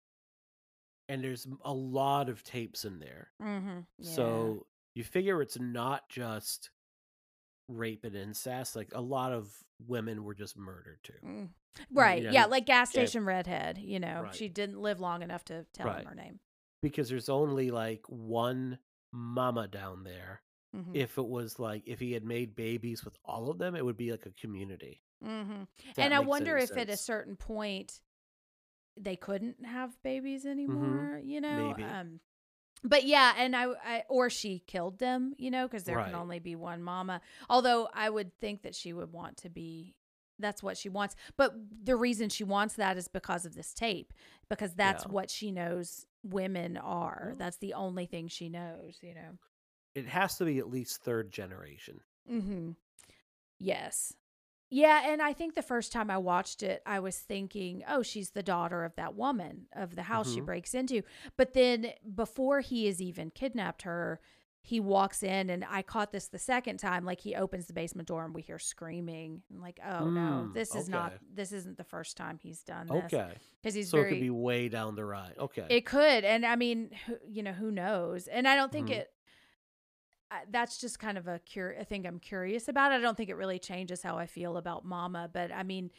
and there's a lot of tapes in there. Mm-hmm. Yeah. So you figure it's not just rape and incest. Like a lot of women were just murdered too. Right. You Yeah, know, like gas station redhead, Right. She didn't live long enough to tell him Right. her name. Because there's only like one mama down there. Mm-hmm. If he had made babies with all of them, it would be like a community. Mm-hmm. If that And I makes wonder any if at a sense. certain point they couldn't have babies anymore, Maybe. But yeah, and I or she killed them, because there Right. can only be one mama. Although I would think that she would want to be, that's what she wants. But the reason she wants that is because of this tape, because that's Yeah. what she knows women are. Yeah. That's the only thing she knows, It has to be at least third generation. Mm-hmm. Yes. Yeah, and I think the first time I watched it, I was thinking, oh, she's the daughter of that woman of the house she Mhm. breaks into. But then before he has even kidnapped her, he walks in, and I caught this the second time. Like, he opens the basement door and we hear screaming. I'm like, oh no, this isn't the first time he's done this. Okay. Because he's So it very, could be way down the ride. Okay. it could. And I mean, who knows? And I don't think Mhm. that's just kind of a thing I'm curious about. I don't think it really changes how I feel about Mama, but I mean,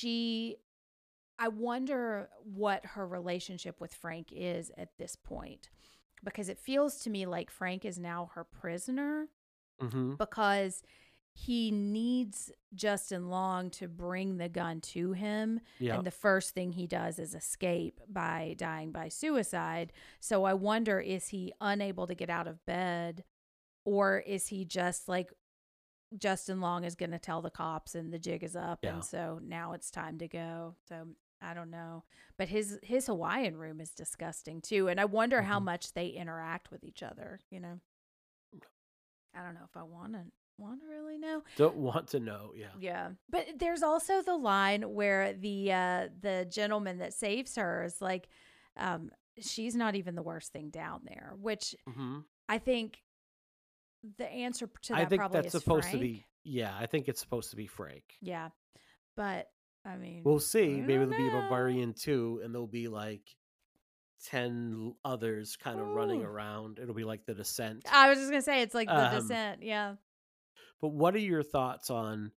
I wonder what her relationship with Frank is at this point, because it feels to me like Frank is now her prisoner Mhm. because he needs Justin Long to bring the gun to him. Yeah. And the first thing he does is escape by dying by suicide. So I wonder, is he unable to get out of bed? Or is he just like, Justin Long is going to tell the cops and the jig is up, Yeah. and so now it's time to go. So I don't know. But his Hawaiian room is disgusting too. And I wonder how Mhm. much they interact with each other, I don't know if I want to really know. Don't want to know. Yeah. Yeah. But there's also the line where the gentleman that saves her is like, she's not even the worst thing down there, which Mhm. I think the answer to that I think probably that's is supposed to Frank. be. Yeah, I think it's supposed to be Frank. Yeah. But I mean, We'll see. I Maybe don't there'll be a know. Barbarian 2, and there'll be like 10 others kind of running Ooh. around. It'll be like The Descent. I was just gonna say it's like the Um, Descent. Yeah. But what are your thoughts on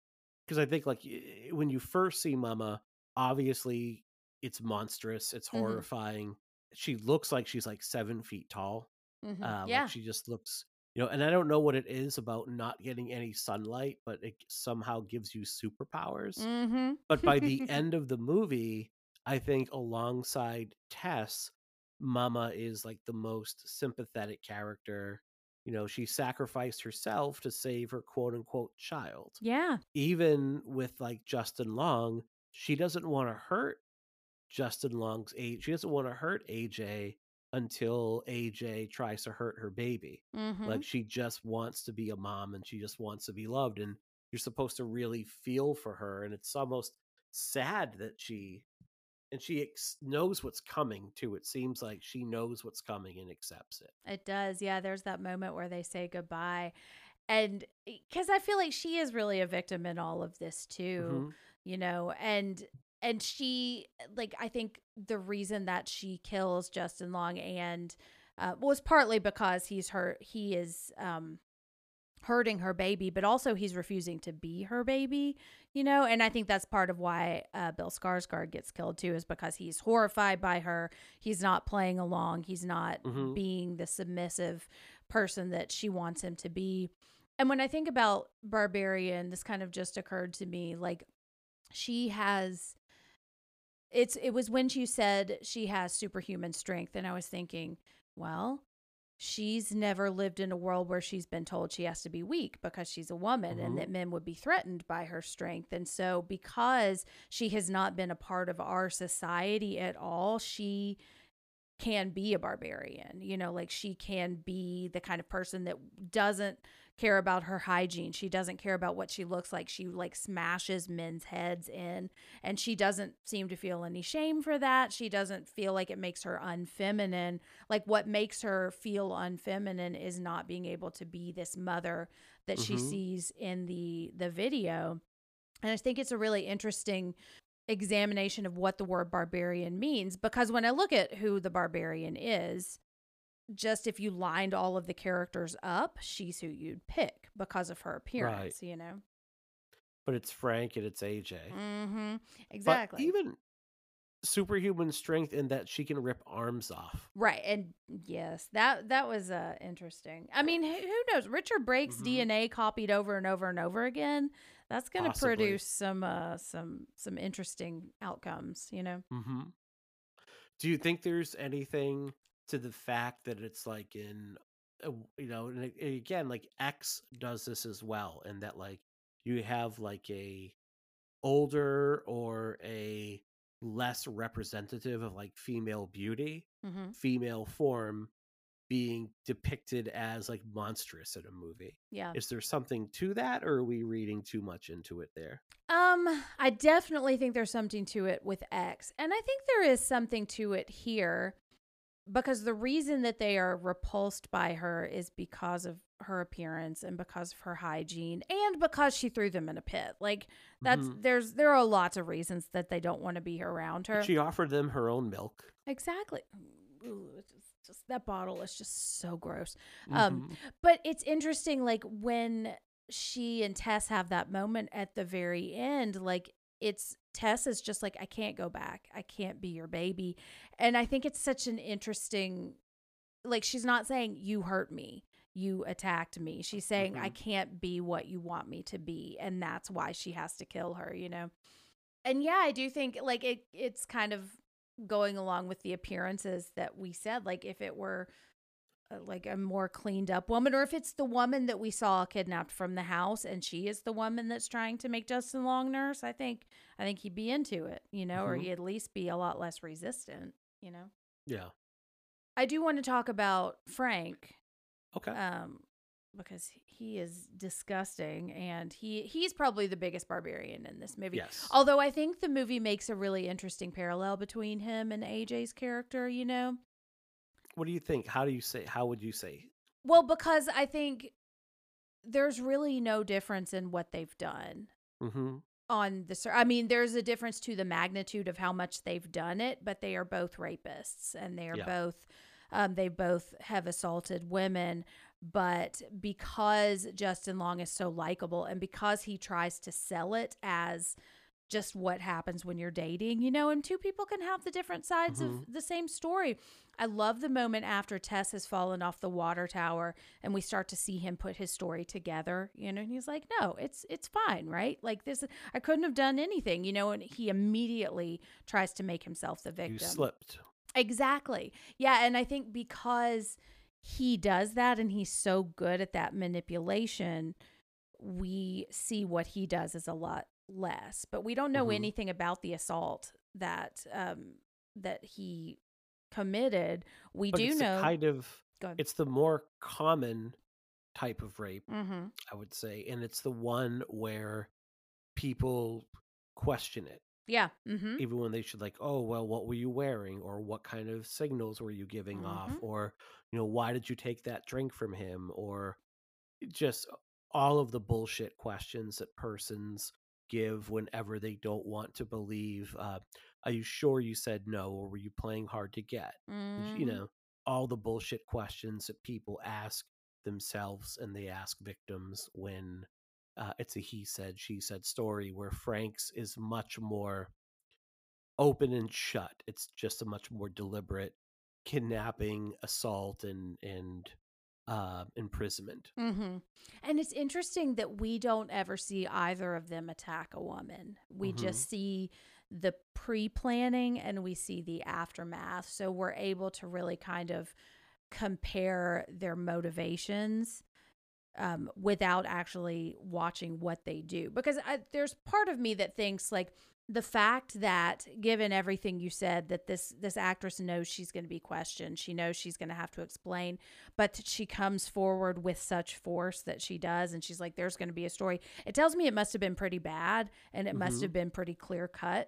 because I think like when you first see Mama, obviously it's monstrous, it's Mm-hmm. horrifying. She looks like she's like 7 feet tall. Mm-hmm. Like Yeah. she just looks, and I don't know what it is about not getting any sunlight, but it somehow gives you superpowers. But by the Mm-hmm. end of the movie, I think alongside Tess, Mama is like the most sympathetic character. She sacrificed herself to save her quote unquote child. Yeah. Even with like Justin Long, she doesn't want to hurt Justin Long's age. She doesn't want to hurt AJ until AJ tries to hurt her baby. Mm-hmm. Like she just wants to be a mom and she just wants to be loved. And you're supposed to really feel for her. And it's almost sad that she knows what's coming too. It seems like she knows what's coming and accepts it. It does. Yeah. There's that moment where they say goodbye. And because I feel like she is really a victim in all of this too, and she, like, I think the reason that she kills Justin Long and was partly because he is hurting her baby, but also he's refusing to be her baby, and I think that's part of why Bill Skarsgård gets killed too, is because he's horrified by her. He's not playing along. He's not being the submissive person that she wants him to be. And when I think about Barbarian, this kind of just occurred to me, like she has, it was when you said she has superhuman strength. And I was thinking, well, she's never lived in a world where she's been told she has to be weak because she's a woman and that men would be threatened by her strength. And so because she has not been a part of our society at all, she can be a barbarian, like she can be the kind of person that doesn't care about her hygiene. She doesn't care about what she looks like. She like smashes men's heads in, and she doesn't seem to feel any shame for that. She doesn't feel like it makes her unfeminine. Like what makes her feel unfeminine is not being able to be this mother that she sees in the video. And I think it's a really interesting examination of what the word barbarian means, because when I look at who the barbarian is, just if you lined all of the characters up, she's who you'd pick because of her appearance, But it's Frank and it's AJ. Exactly. But even superhuman strength in that she can rip arms off. Right. And yes, that was interesting. I mean, who knows? Richard Brake's DNA copied over and over and over again. That's going to produce some interesting outcomes, Do you think there's anything to the fact that it's like in, and again, like X does this as well, and that like you have like a older or a less representative of like female beauty, female form being depicted as like monstrous in a movie. Yeah. Is there something to that, or are we reading too much into it there? I definitely think there's something to it with X. And I think there is something to it here, because the reason that they are repulsed by her is because of her appearance and because of her hygiene and because she threw them in a pit. Like there are lots of reasons that they don't want to be around her. She offered them her own milk. Exactly. Ooh, it's just that bottle is just so gross. But it's interesting, like when she and Tess have that moment at the very end, like Tess is just like, I can't go back. I can't be your baby. And I think it's such an interesting, like, she's not saying you hurt me, you attacked me. She's saying I can't be what you want me to be. And that's why she has to kill her, And yeah, I do think like it's kind of going along with the appearances that we said, like if it were like a more cleaned up woman, or if it's the woman that we saw kidnapped from the house and she is the woman that's trying to make Justin Long nurse, I think he'd be into it, or he'd at least be a lot less resistant, Yeah. I do want to talk about Frank. Okay. Because he is disgusting, and he's probably the biggest barbarian in this movie. Yes. Although I think the movie makes a really interesting parallel between him and AJ's character, What do you think? How would you say? Well, because I think there's really no difference in what they've done on the. I mean, there's a difference to the magnitude of how much they've done it, but they are both rapists, and they are both. They both have assaulted women, But because Justin Long is so likable and because he tries to sell it as just what happens when you're dating, and two people can have the different sides Mm-hmm. of the same story. I love the moment after Tess has fallen off the water tower and we start to see him put his story together, and he's like, no, it's fine, right? Like this, I couldn't have done anything, and he immediately tries to make himself the victim. You slipped. Exactly. Yeah. And I think because he does that and he's so good at that manipulation, we see what he does is a lot less. But we don't know Mhm. anything about the assault that he committed. We But do it's know. the kind of Go ahead. it's the more common type of rape, Mm-hmm. I would say, and it's the one where people question it, Yeah. Mm-hmm. even when they should, like, oh, well, what were you wearing, or what kind of signals were you giving off, Mm-hmm. or why did you take that drink from him, or just all of the bullshit questions that persons give whenever they don't want to believe. Are you sure you said no, or were you playing hard to get? Mm-hmm. All the bullshit questions that people ask themselves and they ask victims when it's a he said, she said story, where Frank's is much more open and shut. It's just a much more deliberate kidnapping, assault, and imprisonment. Mm-hmm. And it's interesting that we don't ever see either of them attack a woman. We Mhm. just see the pre-planning and we see the aftermath. So we're able to really kind of compare their motivations without actually watching what they do. Because there's part of me that thinks like the fact that, given everything you said, that this actress knows she's going to be questioned, she knows she's going to have to explain, but she comes forward with such force that she does, and she's like, "There's going to be a story." It tells me it must have been pretty bad, and it must Mhm. have been pretty clear cut.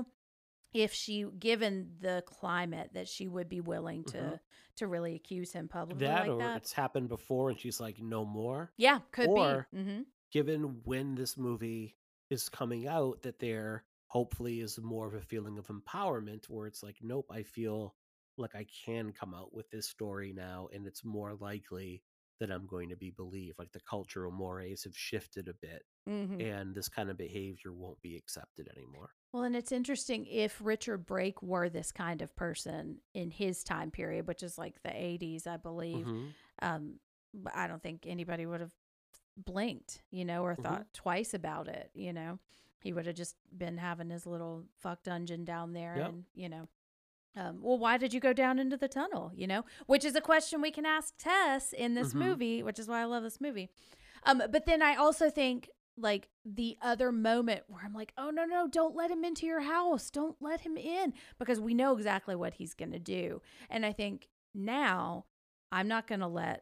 If she, given the climate, that she would be willing Mhm. to really accuse him publicly That, like or that. it's happened before and she's like, no more. Yeah, could Or be. Mm-hmm. given when this movie is coming out, that there hopefully is more of a feeling of empowerment where it's like, nope, I feel like I can come out with this story now, and it's more likely that I'm going to be believed. Like the cultural mores have shifted a bit, Mm-hmm. and this kind of behavior won't be accepted anymore. Well, and it's interesting if Richard Brake were this kind of person in his time period, which is like the 80s, I believe. Mhm. But I don't think anybody would have blinked, or Mhm. thought twice about it. He would have just been having his little fuck dungeon down there, Yep. and well, why did you go down into the tunnel? Which is a question we can ask Tess in this Mhm. movie, which is why I love this movie. But then I also think like the other moment where I'm like, oh no, don't let him into your house. Don't let him in, because we know exactly what he's going to do. And I think now I'm not going to let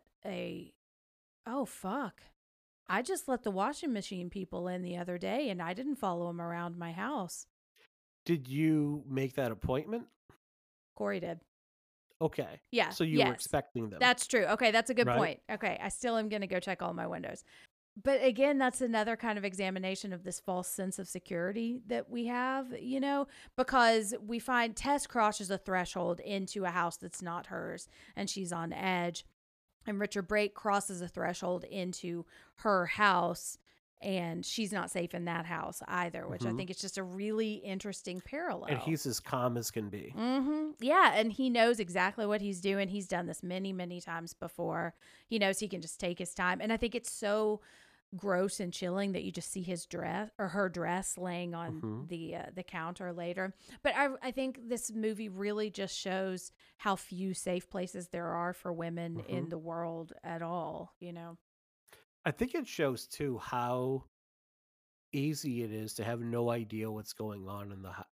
oh fuck. I just let the washing machine people in the other day and I didn't follow them around my house. Did you make that appointment? Corey did. Okay. Yeah. So you were Yes. expecting them. That's true. Okay, that's a good Right. point. Okay, I still am going to go check all my windows. But again, that's another kind of examination of this false sense of security that we have, because we find Tess crosses a threshold into a house that's not hers and she's on edge. And Richard Brake crosses a threshold into her house and she's not safe in that house either, which I Mhm. think is just a really interesting parallel. And he's as calm as can be. Mm-hmm. Yeah, and he knows exactly what he's doing. He's done this many, many times before. He knows he can just take his time. And I think it's so gross and chilling that you just see his dress or her dress laying on Mhm. the counter later. But I think this movie really just shows how few safe places there are for women in Mhm. the world at all. I think it shows too how easy it is to have no idea what's going on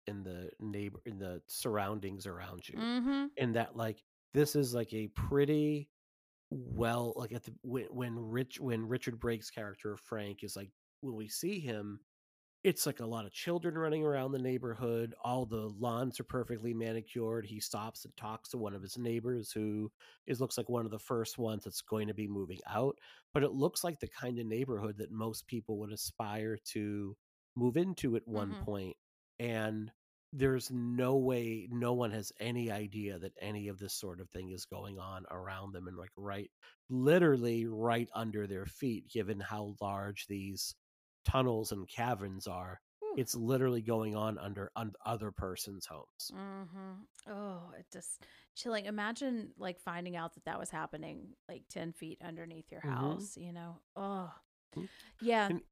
in the surroundings around you, Mm-hmm. and that, like, this is like a pretty well, like, at the when Richard Brake's character Frank is like, when we see him, it's like a lot of children running around the neighborhood. All the lawns are perfectly manicured. He stops and talks to one of his neighbors who looks like one of the first ones that's going to be moving out. But it looks like the kind of neighborhood that most people would aspire to move into at one Mm-hmm. point. And there's no way no one has any idea that any of this sort of thing is going on around them and like literally right under their feet, given how large these tunnels and caverns are. Whew. It's literally going on under other person's homes. Oh, it just chilling. Imagine like finding out that was happening like 10 feet underneath your house, you know? Oh, Mhm. yeah. And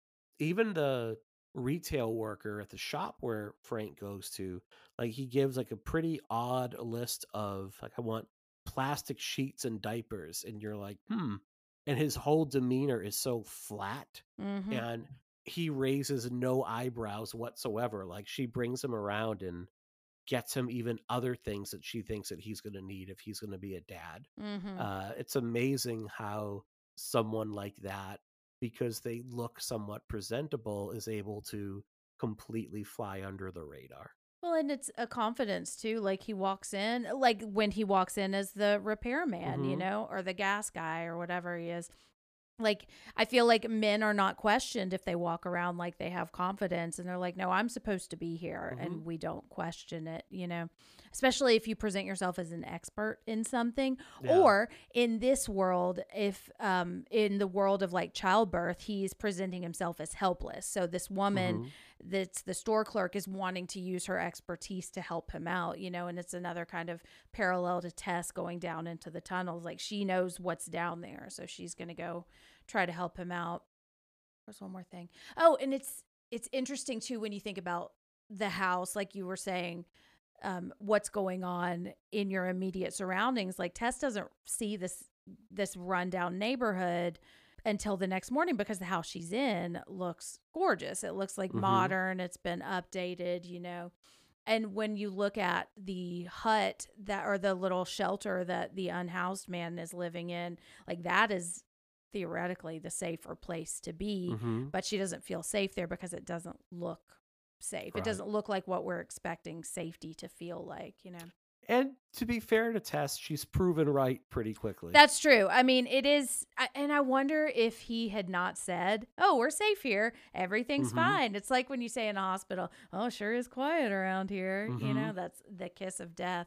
even the retail worker at the shop where Frank goes to, like he gives like a pretty odd list of like, I want plastic sheets and diapers, and you're like, and his whole demeanor is so flat, Mm-hmm. and he raises no eyebrows whatsoever. Like she brings him around and gets him even other things that she thinks that he's going to need if he's going to be a dad. Mm-hmm. It's amazing how someone like that, because they look somewhat presentable, is able to completely fly under the radar. Well, and it's a confidence too. Like he walks in, like when he walks in as the repairman, you Mhm. know, or the gas guy or whatever he is. Like, I feel like men are not questioned if they walk around like they have confidence and they're like, no, I'm supposed to be here. Mhm. And we don't question it, you know, especially if you present yourself as an expert in something. Yeah. Or in this world, if in the world of like childbirth, he's presenting himself as helpless. So this woman Mhm. that's the store clerk is wanting to use her expertise to help him out, you know, and it's another kind of parallel to Tess going down into the tunnels. Like she knows what's down there. So she's going to go try to help him out. There's one more thing. Oh, and it's interesting too when you think about the house, like you were saying, what's going on in your immediate surroundings. Like Tess doesn't see this rundown neighborhood until the next morning because the house she's in looks gorgeous. It looks like Mhm. modern. It's been updated, you know. And when you look at the hut that or the little shelter that the unhoused man is living in, like that is theoretically the safer place to be, Mhm. but she doesn't feel safe there because it doesn't look safe. It Right. doesn't look like what we're expecting safety to feel like, you know. And to be fair to Tess, she's proven right pretty quickly. That's true. I mean, it is, and I wonder if he had not said, "Oh, we're safe here. Everything's Mhm. fine." It's like when you say in a hospital, "Oh, sure is quiet around here." You know, Mhm. that's the kiss of death.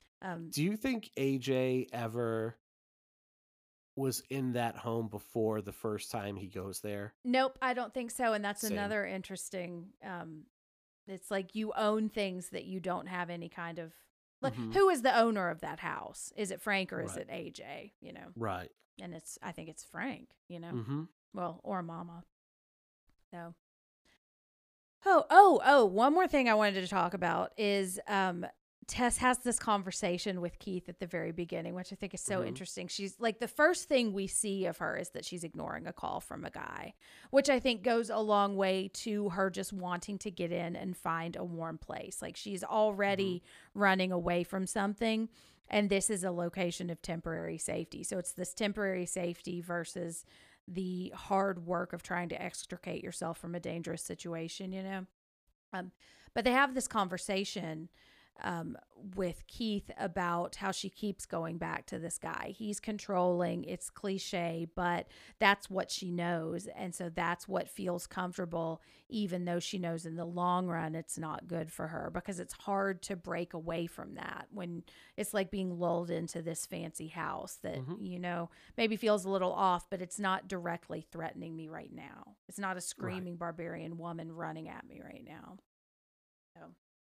Do you think AJ ever was in that home before the first time he goes there? Nope, I don't think so. And that's Same. another interesting. It's like you own things that you don't have any kind of. Like, Mhm. who is the owner of that house? Is it Frank or is Right. it AJ? You know, Right. and I think it's Frank. You know, Mhm. well, or Mama. So. Oh, one more thing I wanted to talk about is Tess has this conversation with Keith at the very beginning, which I think is so Mhm. interesting. She's like, the first thing we see of her is that she's ignoring a call from a guy, which I think goes a long way to her just wanting to get in and find a warm place. Like she's already running away from something, and this is a location of temporary safety. So it's this temporary safety versus the hard work of trying to extricate yourself from a dangerous situation, you know? But they have this conversation with Keith about how she keeps going back to this guy. He's controlling. It's cliche, but that's what she knows. And so that's what feels comfortable, even though she knows in the long run it's not good for her because it's hard to break away from that when it's like being lulled into this fancy house that, you know, maybe feels a little off, but it's not directly threatening me right now. It's not a screaming barbarian woman running at me right now. So.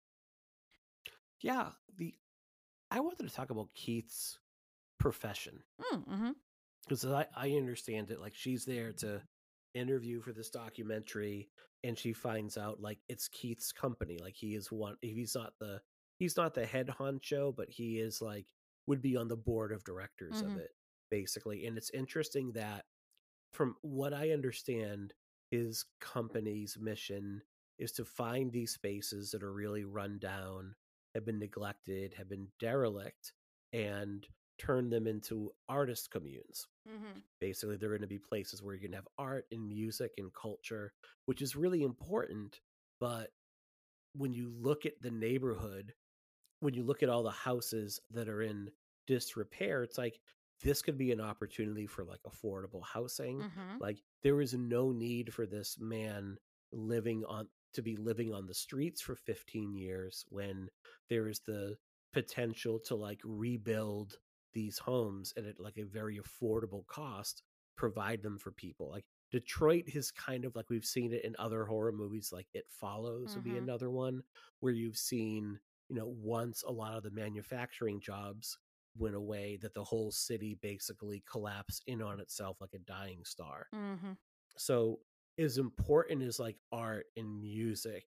Yeah, I wanted to talk about Keith's profession Mm-hmm. because I understand it. Like she's there to interview for this documentary, and she finds out like it's Keith's company. Like he is one. He's not the head honcho, but he is like would be on the board of directors of it basically. And it's interesting that from what I understand, his company's mission is to find these spaces that are really run down, have been neglected, have been derelict, and turn them into artist communes. Mm-hmm. Basically, they're going to be places where you can have art and music and culture, which is really important. But when you look at the neighborhood, when you look at all the houses that are in disrepair, it's like this could be an opportunity for like affordable housing. Mm-hmm. Like there is no need for this man living on to be living on the streets for 15 years when there is the potential to like rebuild these homes and at like a very affordable cost, provide them for people. Like Detroit is kind of like we've seen it in other horror movies, like It Follows would be Mm-hmm. another one where you've seen, once a lot of the manufacturing jobs went away, that the whole city basically collapsed in on itself like a dying star. Mm-hmm. So as important as like art and music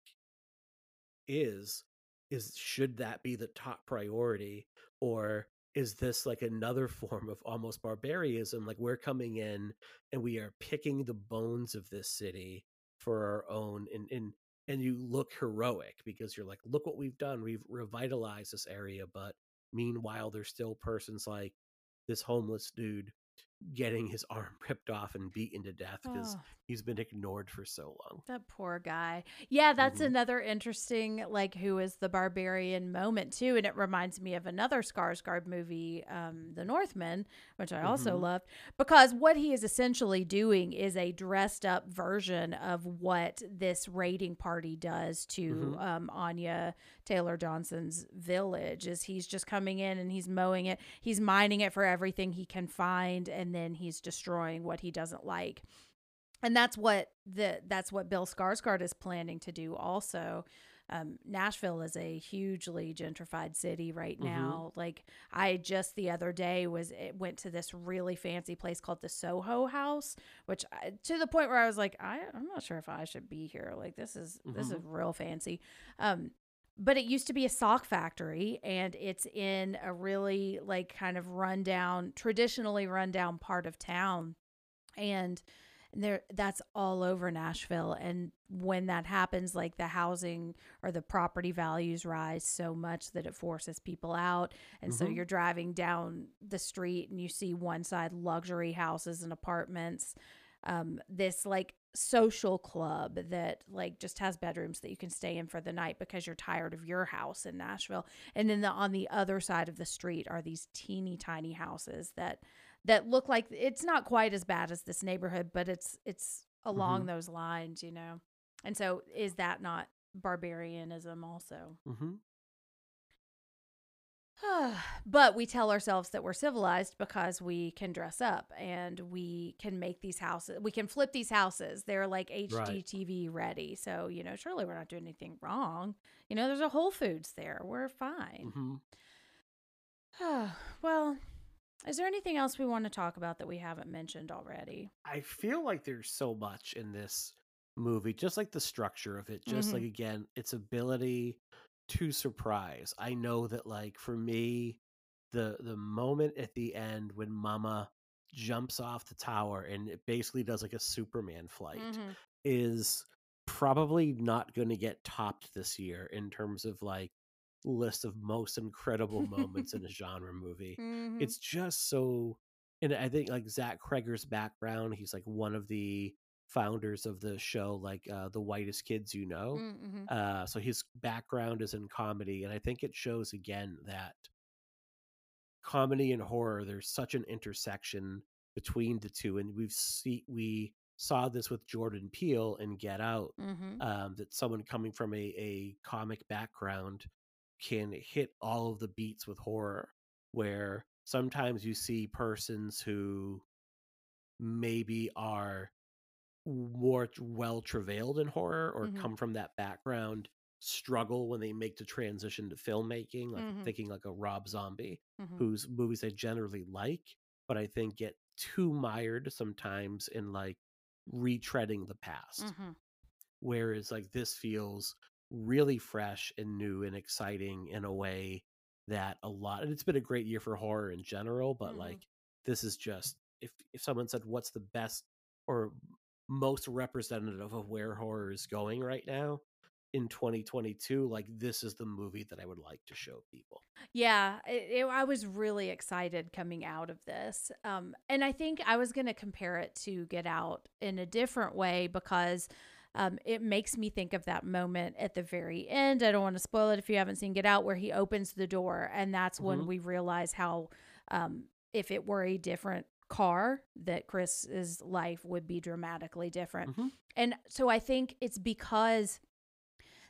is should that be the top priority, or is this like another form of almost barbarism? Like we're coming in and we are picking the bones of this city for our own, and you look heroic because you're like, look what we've done, we've revitalized this area, but meanwhile there's still persons like this homeless dude getting his arm ripped off and beaten to death because Oh. he's been ignored for so long. That poor guy. Yeah, that's Mhm. another interesting, like, who is the barbarian moment, too. And it reminds me of another Skarsgård movie, The Northman, which I also Mhm. loved, because what he is essentially doing is a dressed up version of what this raiding party does to Mhm. Anya Taylor Johnson's village. Is he's just coming in and he's mowing it, he's mining it for everything he can find, and then he's destroying what he doesn't like. And that's what Bill Skarsgård is planning to do also. Nashville is a hugely gentrified city right Mhm. now. Like, I just the other day went to this really fancy place called the Soho House, which to the point where I was like, I'm not sure if I should be here. Like, this is Mhm. real fancy. But it used to be a sock factory, and it's in a really like kind of traditionally rundown part of town. And that's all over Nashville. And when that happens, like the housing or the property values rise so much that it forces people out. And so Mhm. you're driving down the street and you see one side luxury houses and apartments, this like social club that like just has bedrooms that you can stay in for the night because you're tired of your house in Nashville. And then on the other side of the street are these teeny tiny houses that look like it's not quite as bad as this neighborhood, but it's along Mhm. those lines, And so is that not barbarianism also? Mhm. But we tell ourselves that we're civilized because we can dress up and we can make these houses. We can flip these houses. They're like Right. HGTV ready. So, surely we're not doing anything wrong. There's a Whole Foods there. We're fine. Mhm. Well, is there anything else we want to talk about that we haven't mentioned already? I feel like there's so much in this movie, just like the structure of it, just like Mm-hmm. again, its ability to surprise. I know that like for me, the moment at the end when Mama jumps off the tower and it basically does like a Superman flight Mm-hmm. is probably not going to get topped this year in terms of like list of most incredible moments in a genre movie. Mm-hmm. It's just so, and I think like Zach Kreger's background, he's like one of the founders of the show, like The Whitest Kids You Know. Mm-hmm. So his background is in comedy, and I think it shows again that comedy and horror, there's such an intersection between the two, and we saw this with Jordan Peele in Get Out, Mm-hmm. that someone coming from a comic background can hit all of the beats with horror, where sometimes you see persons who maybe are more well travailed in horror or Mm-hmm. come from that background struggle when they make the transition to filmmaking, like Mm-hmm. thinking like a Rob Zombie, Mm-hmm. whose movies I generally like, but I think get too mired sometimes in like retreading the past. Mm-hmm. Whereas like this feels really fresh and new and exciting in a way that a lot, and it's been a great year for horror in general, but Mm-hmm. like this is just, if someone said what's the best or most representative of where horror is going right now in 2022, like this is the movie that I would like to show people. Yeah, I was really excited coming out of this. And I think I was going to compare it to Get Out in a different way because it makes me think of that moment at the very end. I don't want to spoil it if you haven't seen Get Out, where he opens the door. And that's when Hmm. we realize how, if it were a different car, that Chris's life would be dramatically different. Hmm. And so I think it's because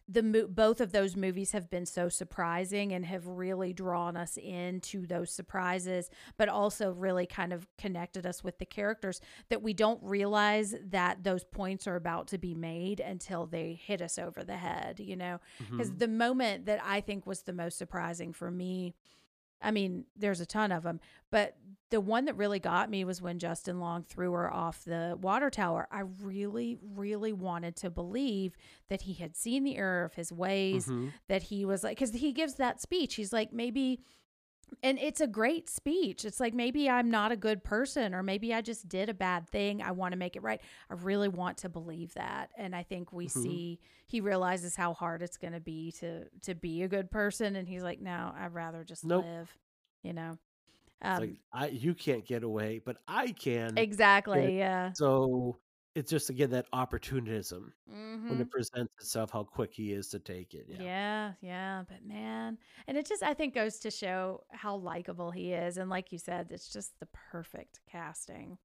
both of those movies have been so surprising and have really drawn us into those surprises, but also really kind of connected us with the characters that we don't realize that those points are about to be made until they hit us over the head, you know? Because Hmm. the moment that I think was the most surprising for me, I mean, there's a ton of them, but the one that really got me was when Justin Long threw her off the water tower. I really, really wanted to believe that he had seen the error of his ways, Hmm. that he was like, because he gives that speech. He's like, maybe, and it's a great speech. It's like, maybe I'm not a good person, or maybe I just did a bad thing. I want to make it right. I really want to believe that. And I think we Hmm. see he realizes how hard it's going to be to be a good person. And he's like, no, I'd rather just Nope. live, you know? It's like you can't get away, but I can. Exactly. Yeah. So it's just again that opportunism when Mm-hmm. it presents itself, how quick he is to take it. Yeah. Yeah, yeah, but man, and it just I think goes to show how likable he is, and like you said, it's just the perfect casting.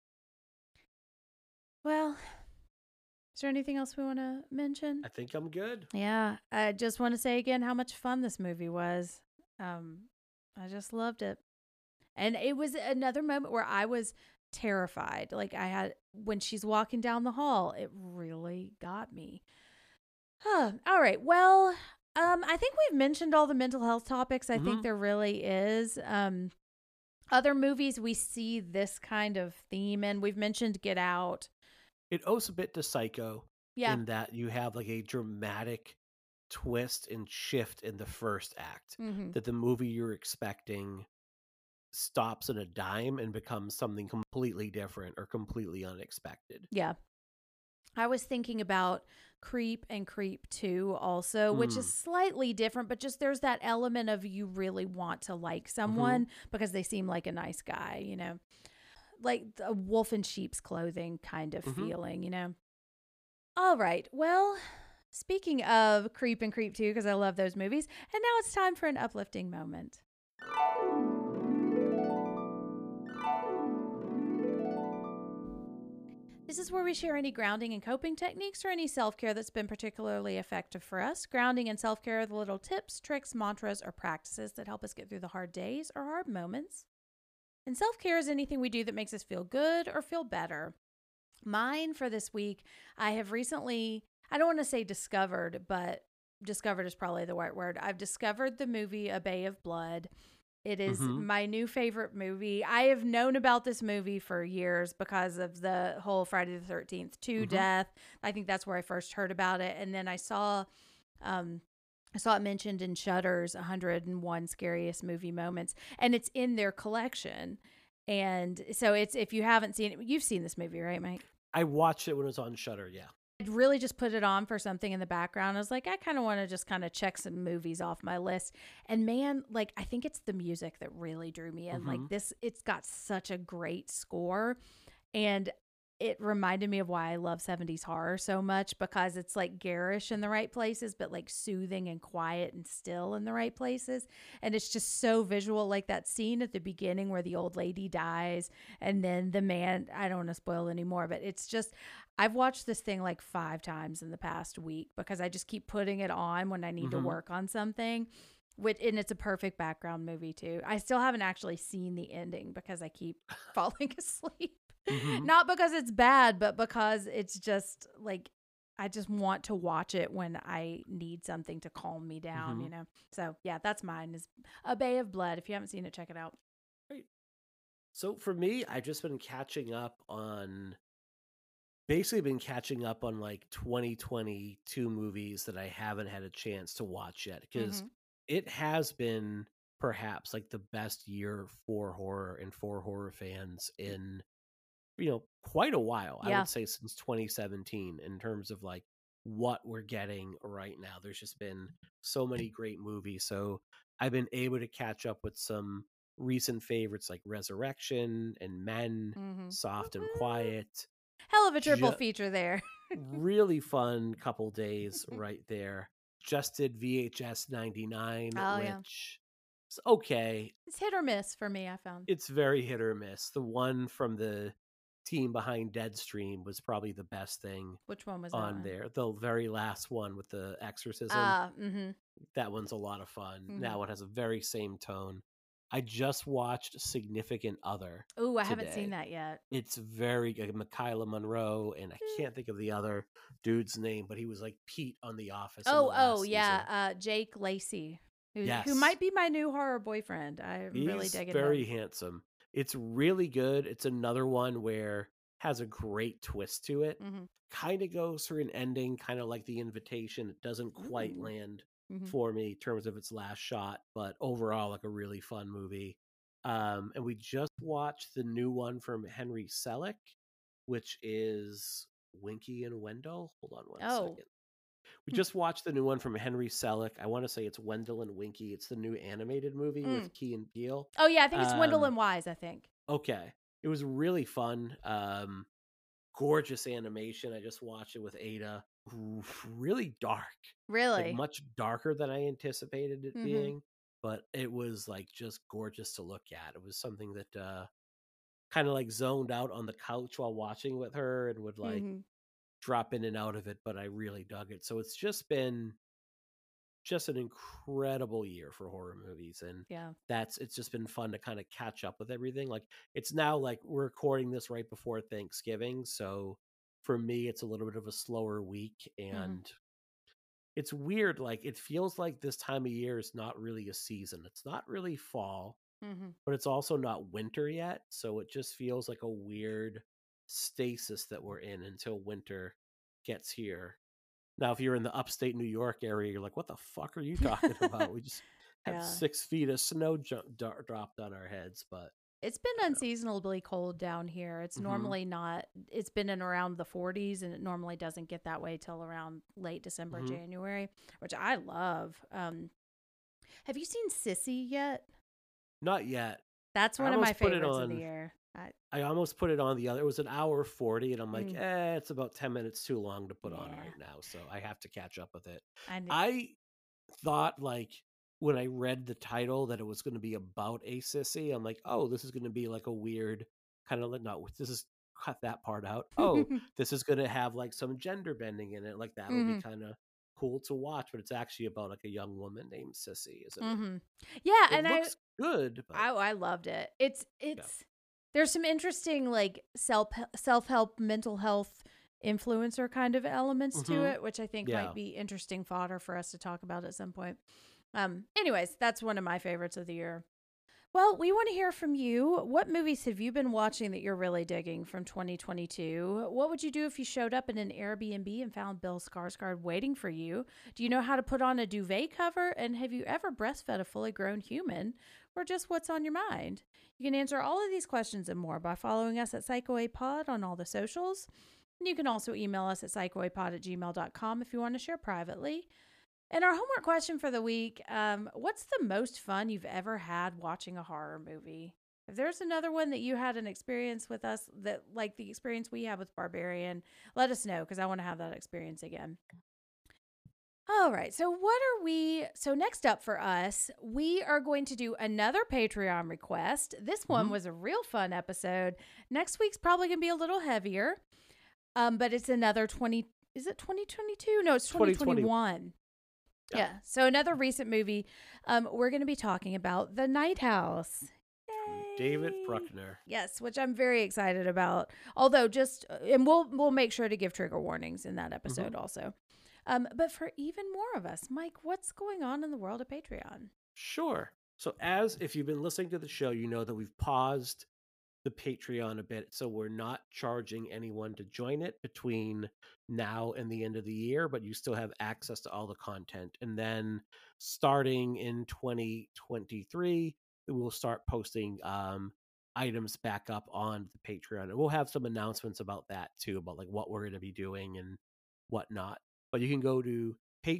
Well, is there anything else we want to mention? I think I'm good. Yeah, I just want to say again how much fun this movie was. Um, I just loved it, and it was another moment where I was terrified. Like I had when she's walking down the hall, it really got me. Huh. All right. Well, I think we've mentioned all the mental health topics. I think Hmm. there really is. Other movies we see this kind of theme in. We've mentioned Get Out. It owes a bit to Psycho Yeah. in that you have like a dramatic twist and shift in the first act Mm-hmm. that the movie you're expecting stops on a dime and becomes something completely different or completely unexpected. Yeah. I was thinking about Creep and Creep 2 also, which is Mm. slightly different, but just there's that element of you really want to like Hmm. someone because they seem like a nice guy, you know, like a wolf in sheep's clothing kind of Hmm. feeling, you know. All right. Well, speaking of Creep and Creep 2, because I love those movies, and now it's time for an uplifting moment. This is where we share any grounding and coping techniques or any self care that's been particularly effective for us. Grounding and self care are the little tips, tricks, mantras, or practices that help us get through the hard days or hard moments. And self care is anything we do that makes us feel good or feel better. Mine for this week, I have recently, I don't want to say discovered, but discovered is probably the right word. I've discovered the movie A Bay of Blood. It is Hmm. my new favorite movie. I have known about this movie for years because of the whole Friday the 13th 2 Hmm. death. I think that's where I first heard about it. And then um, I saw it mentioned in Shudder's 101 Scariest Movie Moments, and it's in their collection. And so it's, if you haven't seen it, you've seen this movie, right, Mike? I watched it when it was on Shutter. Yeah. I'd really just put it on for something in the background. I was like, I kind of want to just kind of check some movies off my list. And man, like, I think it's the music that really drew me in. Hmm. Like this, it's got such a great score. And it reminded me of why I love 70s horror so much, because it's like garish in the right places, but like soothing and quiet and still in the right places. And it's just so visual, like that scene at the beginning where the old lady dies and then the man, I don't want to spoil anymore, but it's just, I've watched this thing like 5 times in the past week because I just keep putting it on when I need to Hmm. work on something. And it's a perfect background movie too. I still haven't actually seen the ending because I keep falling asleep. Hmm. Not because it's bad, but because it's just like I just want to watch it when I need something to calm me down, Hmm. you know. So yeah, that's mine is A Bay of Blood. If you haven't seen it, check it out. Great. So for me, I've just been basically been catching up on like 2022 movies that I haven't had a chance to watch yet because Mm-hmm. it has been perhaps like the best year for horror and for horror fans in quite a while. I Yeah. would say since 2017 in terms of like what we're getting right now. There's just been so many great movies. So I've been able to catch up with some recent favorites like Resurrection and Men, Mm-hmm. Soft and Quiet. Hell of a triple Ju- feature there. Really fun couple days right there. Just did VHS 99, Oh yeah. which is okay. It's hit or miss for me, I found. It's very hit or miss. The one from the team behind Deadstream was probably the best thing Which one was that on one? there. The very last one with the exorcism. Mm-hmm. That one's a lot of fun. Mhm. That one has a very same tone. I just watched Significant Other. Ooh, I haven't today. seen that yet. It's very good. Michaela Monroe, and I can't think of the other dude's name, but he was like Pete on The Office. in the last season. Jake Lacey, who Yes. might be my new horror boyfriend. I'm really He's digging very him. handsome. It's really good. It's another one where has a great twist to it. Mhm. Kind of goes through an ending, kind of like The Invitation. It doesn't quite Ooh. land Mhm. for me in terms of its last shot, but overall, like a really fun movie. And we just watched the new one from Henry Selick, which is Winky and Wendell. Hold on one Oh. second. We just watched the new one from Henry Selick. I want to say it's Wendell and Winky. It's the new animated movie with Key and Peele. Oh yeah, I think it's Wendell and Wise, I think. Okay. It was really fun. Gorgeous animation. I just watched it with Ada. Really dark. Really? Like much darker than I anticipated it Mhm. being, but it was like just gorgeous to look at. It was something that kind of like zoned out on the couch while watching with her and would like Mhm. drop in and out of it, but I really dug it. So it's just been just an incredible year for horror movies, and Yeah. it's just been fun to kind of catch up with everything. Like it's now like we're recording this right before Thanksgiving, so for me it's a little bit of a slower week, and it's weird. Like it feels like this time of year is not really a season. It's not really fall, Mhm. but it's also not winter yet, so it just feels like a weird stasis that we're in until winter gets here. Now, if you're in the upstate New York area, you're like, "What the fuck are you talking about? We just had Yeah. 6 feet of snow dropped on our heads." But It's been unseasonably cold down here. It's Mhm. normally not. It's been in around the 40s, and it normally doesn't get that way till around late December, Mhm. January, which I love. Have you seen Sissy yet? not yet. That's I one of my almost put it favorites of on- the year. I almost put it on the other. It was an hour 40, and I'm like, Mm. it's about 10 minutes too long to put on Yeah. right now, so I have to catch up with it. I I thought like when I read the title that it was going to be about a sissy, I'm like, oh, this is going to be like a weird kind of no, this is cut that part out. Oh, this is going to have like some gender bending in it. Like that'll be kind of cool to watch, but it's actually about like a young woman named Sissy, isn't it? Yeah, It and looks good, but I loved it. It's there's some interesting like self-help mental health influencer kind of elements to Mhm. it, which I think Yeah. might be interesting fodder for us to talk about at some point. Anyways, that's one of my favorites of the year. Well, we want to hear from you. What movies have you been watching that you're really digging from 2022? What would you do if you showed up in an Airbnb and found Bill Skarsgård waiting for you? Do you know how to put on a duvet cover? And have you ever breastfed a fully grown human? Or just what's on your mind? You can answer all of these questions and more by following us at PsychoAPod on all the socials. And you can also email us at psychoapod@gmail.com if you want to share privately. And our homework question for the week, what's the most fun you've ever had watching a horror movie? If there's another one that you had an experience with us that like the experience we had with Barbarian, let us know because I want to have that experience again. All right. So next up for us, we are going to do another Patreon request. This one was a real fun episode. Next week's probably going to be a little heavier. But it's another is it 2022? No, it's 2021. Yeah. So another recent movie. We're going to be talking about The Night House. Yay. David Bruckner. Yes, which I'm very excited about. Although and we'll make sure to give trigger warnings in that episode also. But for even more of us, Mike, what's going on in the world of Patreon? Sure. So if you've been listening to the show, you know that we've paused the Patreon a bit, so we're not charging anyone to join it between now and the end of the year, but you still have access to all the content. And then starting in 2023, we'll start posting items back up on the Patreon, and we'll have some announcements about that too, about like what we're going to be doing and whatnot. But you can go to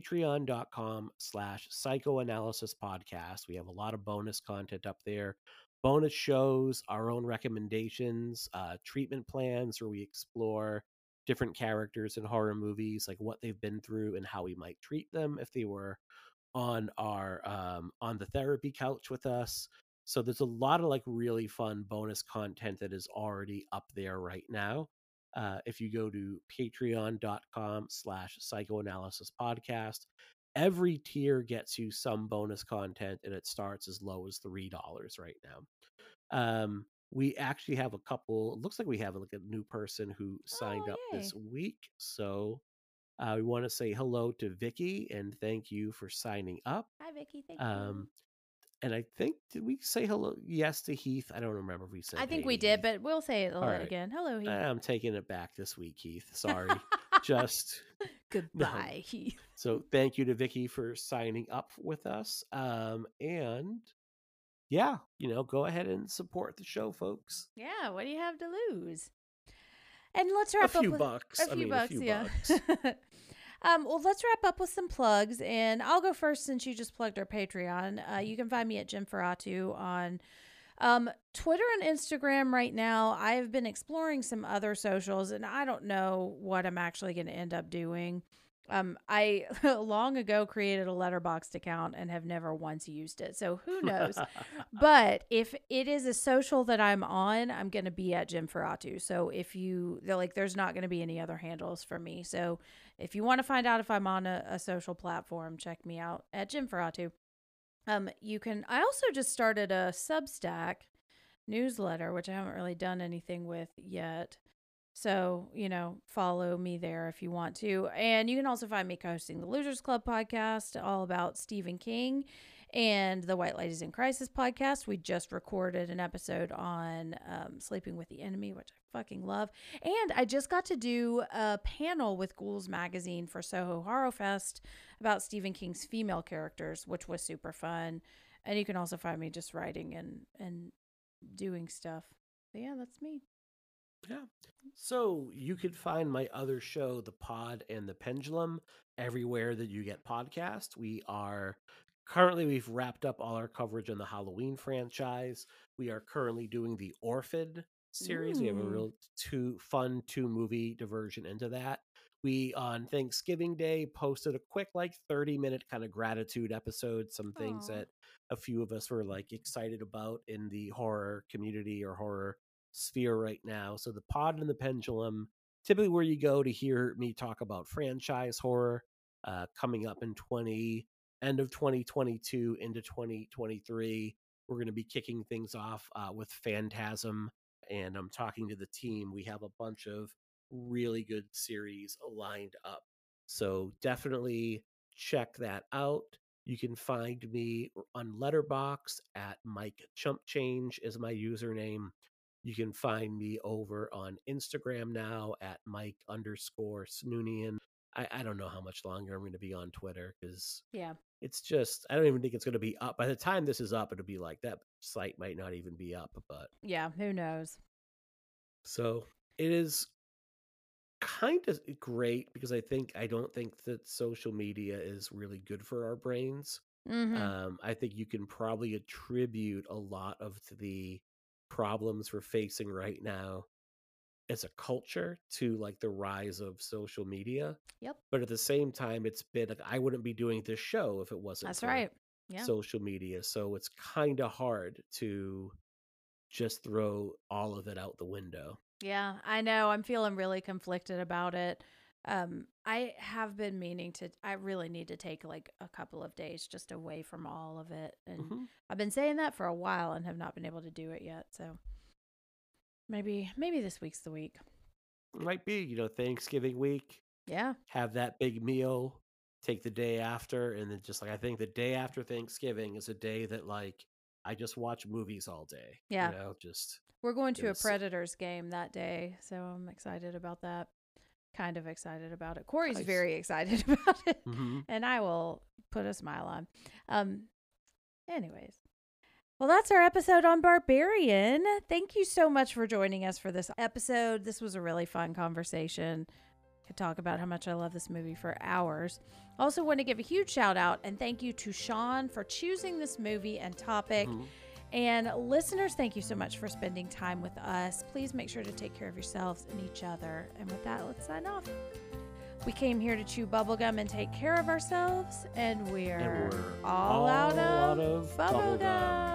patreon.com/psychoanalysis podcast. We have a lot of bonus content up there, bonus shows, our own recommendations, treatment plans where we explore different characters in horror movies, like what they've been through and how we might treat them if they were on our on the therapy couch with us. So there's a lot of like really fun bonus content that is already up there right now. If you go to patreon.com/psychoanalysis podcast, every tier gets you some bonus content, and it starts as low as $3 right now. We actually have a couple, it looks like we have like a new person who signed up yay. this week. So we want to say hello to Vicky and thank you for signing up. Hi, Vicky. Thank you. And I think, did we say hello? Yes to Heath. I don't remember if we said I think hey we to did, Heath. but we'll say it All right. again. Hello, Heath. I'm taking it back this week, Heath. Sorry. Just Goodbye, Heath. So thank you to Vicky for signing up with us. And yeah, go ahead and support the show, folks. Yeah, what do you have to lose? And let's wrap A up few with bucks. a few bucks. Yeah. Well, let's wrap up with some plugs, and I'll go first since you just plugged our Patreon. You can find me at Jim Ferratu on Twitter and Instagram right now. I have been exploring some other socials, and I don't know what I'm actually going to end up doing. I long ago created a Letterboxd account and have never once used it, so who knows? But if it is a social that I'm on, I'm going to be at Jim Ferratu. So if there's not going to be any other handles for me. So if you want to find out if I'm on a social platform, check me out at Jim Ferratu. I also just started a Substack newsletter, which I haven't really done anything with yet. So, follow me there if you want to. And you can also find me hosting the Losers Club podcast, all about Stephen King, and the White Ladies in Crisis podcast. We just recorded an episode on Sleeping with the Enemy, which I fucking love. And I just got to do a panel with Ghouls Magazine for Soho Horror Fest about Stephen King's female characters, which was super fun. And you can also find me just writing and doing stuff. But yeah, that's me. Yeah. So you could find my other show, The Pod and the Pendulum, everywhere that you get podcasts. We've wrapped up all our coverage on the Halloween franchise. We are currently doing the Orphan series. We have a real fun 2-movie diversion into that. We, on Thanksgiving Day, posted a quick 30-minute kind of gratitude episode, some things that a few of us were excited about in the horror community or horror sphere right now. So The Pod and the Pendulum, typically where you go to hear me talk about franchise horror, coming up in end of 2022 into 2023. We're going to be kicking things off with Phantasm, and I'm talking to the team. We have a bunch of really good series lined up, so definitely check that out. You can find me on Letterboxd at Mike Chumpchange is my username. You can find me over on Instagram now at Mike_Snoonian. I don't know how much longer I'm going to be on Twitter because it's just, I don't even think it's going to be up. By the time this is up, it'll be that site might not even be up. But yeah, who knows? So it is kind of great because I don't think that social media is really good for our brains. Mm-hmm. I think you can probably attribute a lot of the problems we're facing right now as a culture to the rise of social media. Yep. But at the same time, it's been I wouldn't be doing this show if it wasn't That's for right. Yeah. social media. So it's kind of hard to just throw all of it out the window. Yeah, I know. I'm feeling really conflicted about it. I have been meaning to, I really need to take a couple of days just away from all of it. And I've been saying that for a while and have not been able to do it yet. So maybe this week's the week. It might be, Thanksgiving week. Yeah. Have that big meal, take the day after. And then just I think the day after Thanksgiving is a day that I just watch movies all day. Yeah. We're going to a Predators game that day. So I'm excited about that. Kind of excited about it. Corey's very excited about it. Mm-hmm. And I will put a smile on. Anyways. Well, that's our episode on Barbarian. Thank you so much for joining us for this episode. This was a really fun conversation. Could talk about how much I love this movie for hours. Also want to give a huge shout out and thank you to Sean for choosing this movie and topic. Mm-hmm. And listeners, thank you so much for spending time with us. Please make sure to take care of yourselves and each other. And with that, let's sign off. We came here to chew bubblegum and take care of ourselves, and we're all out of bubblegum.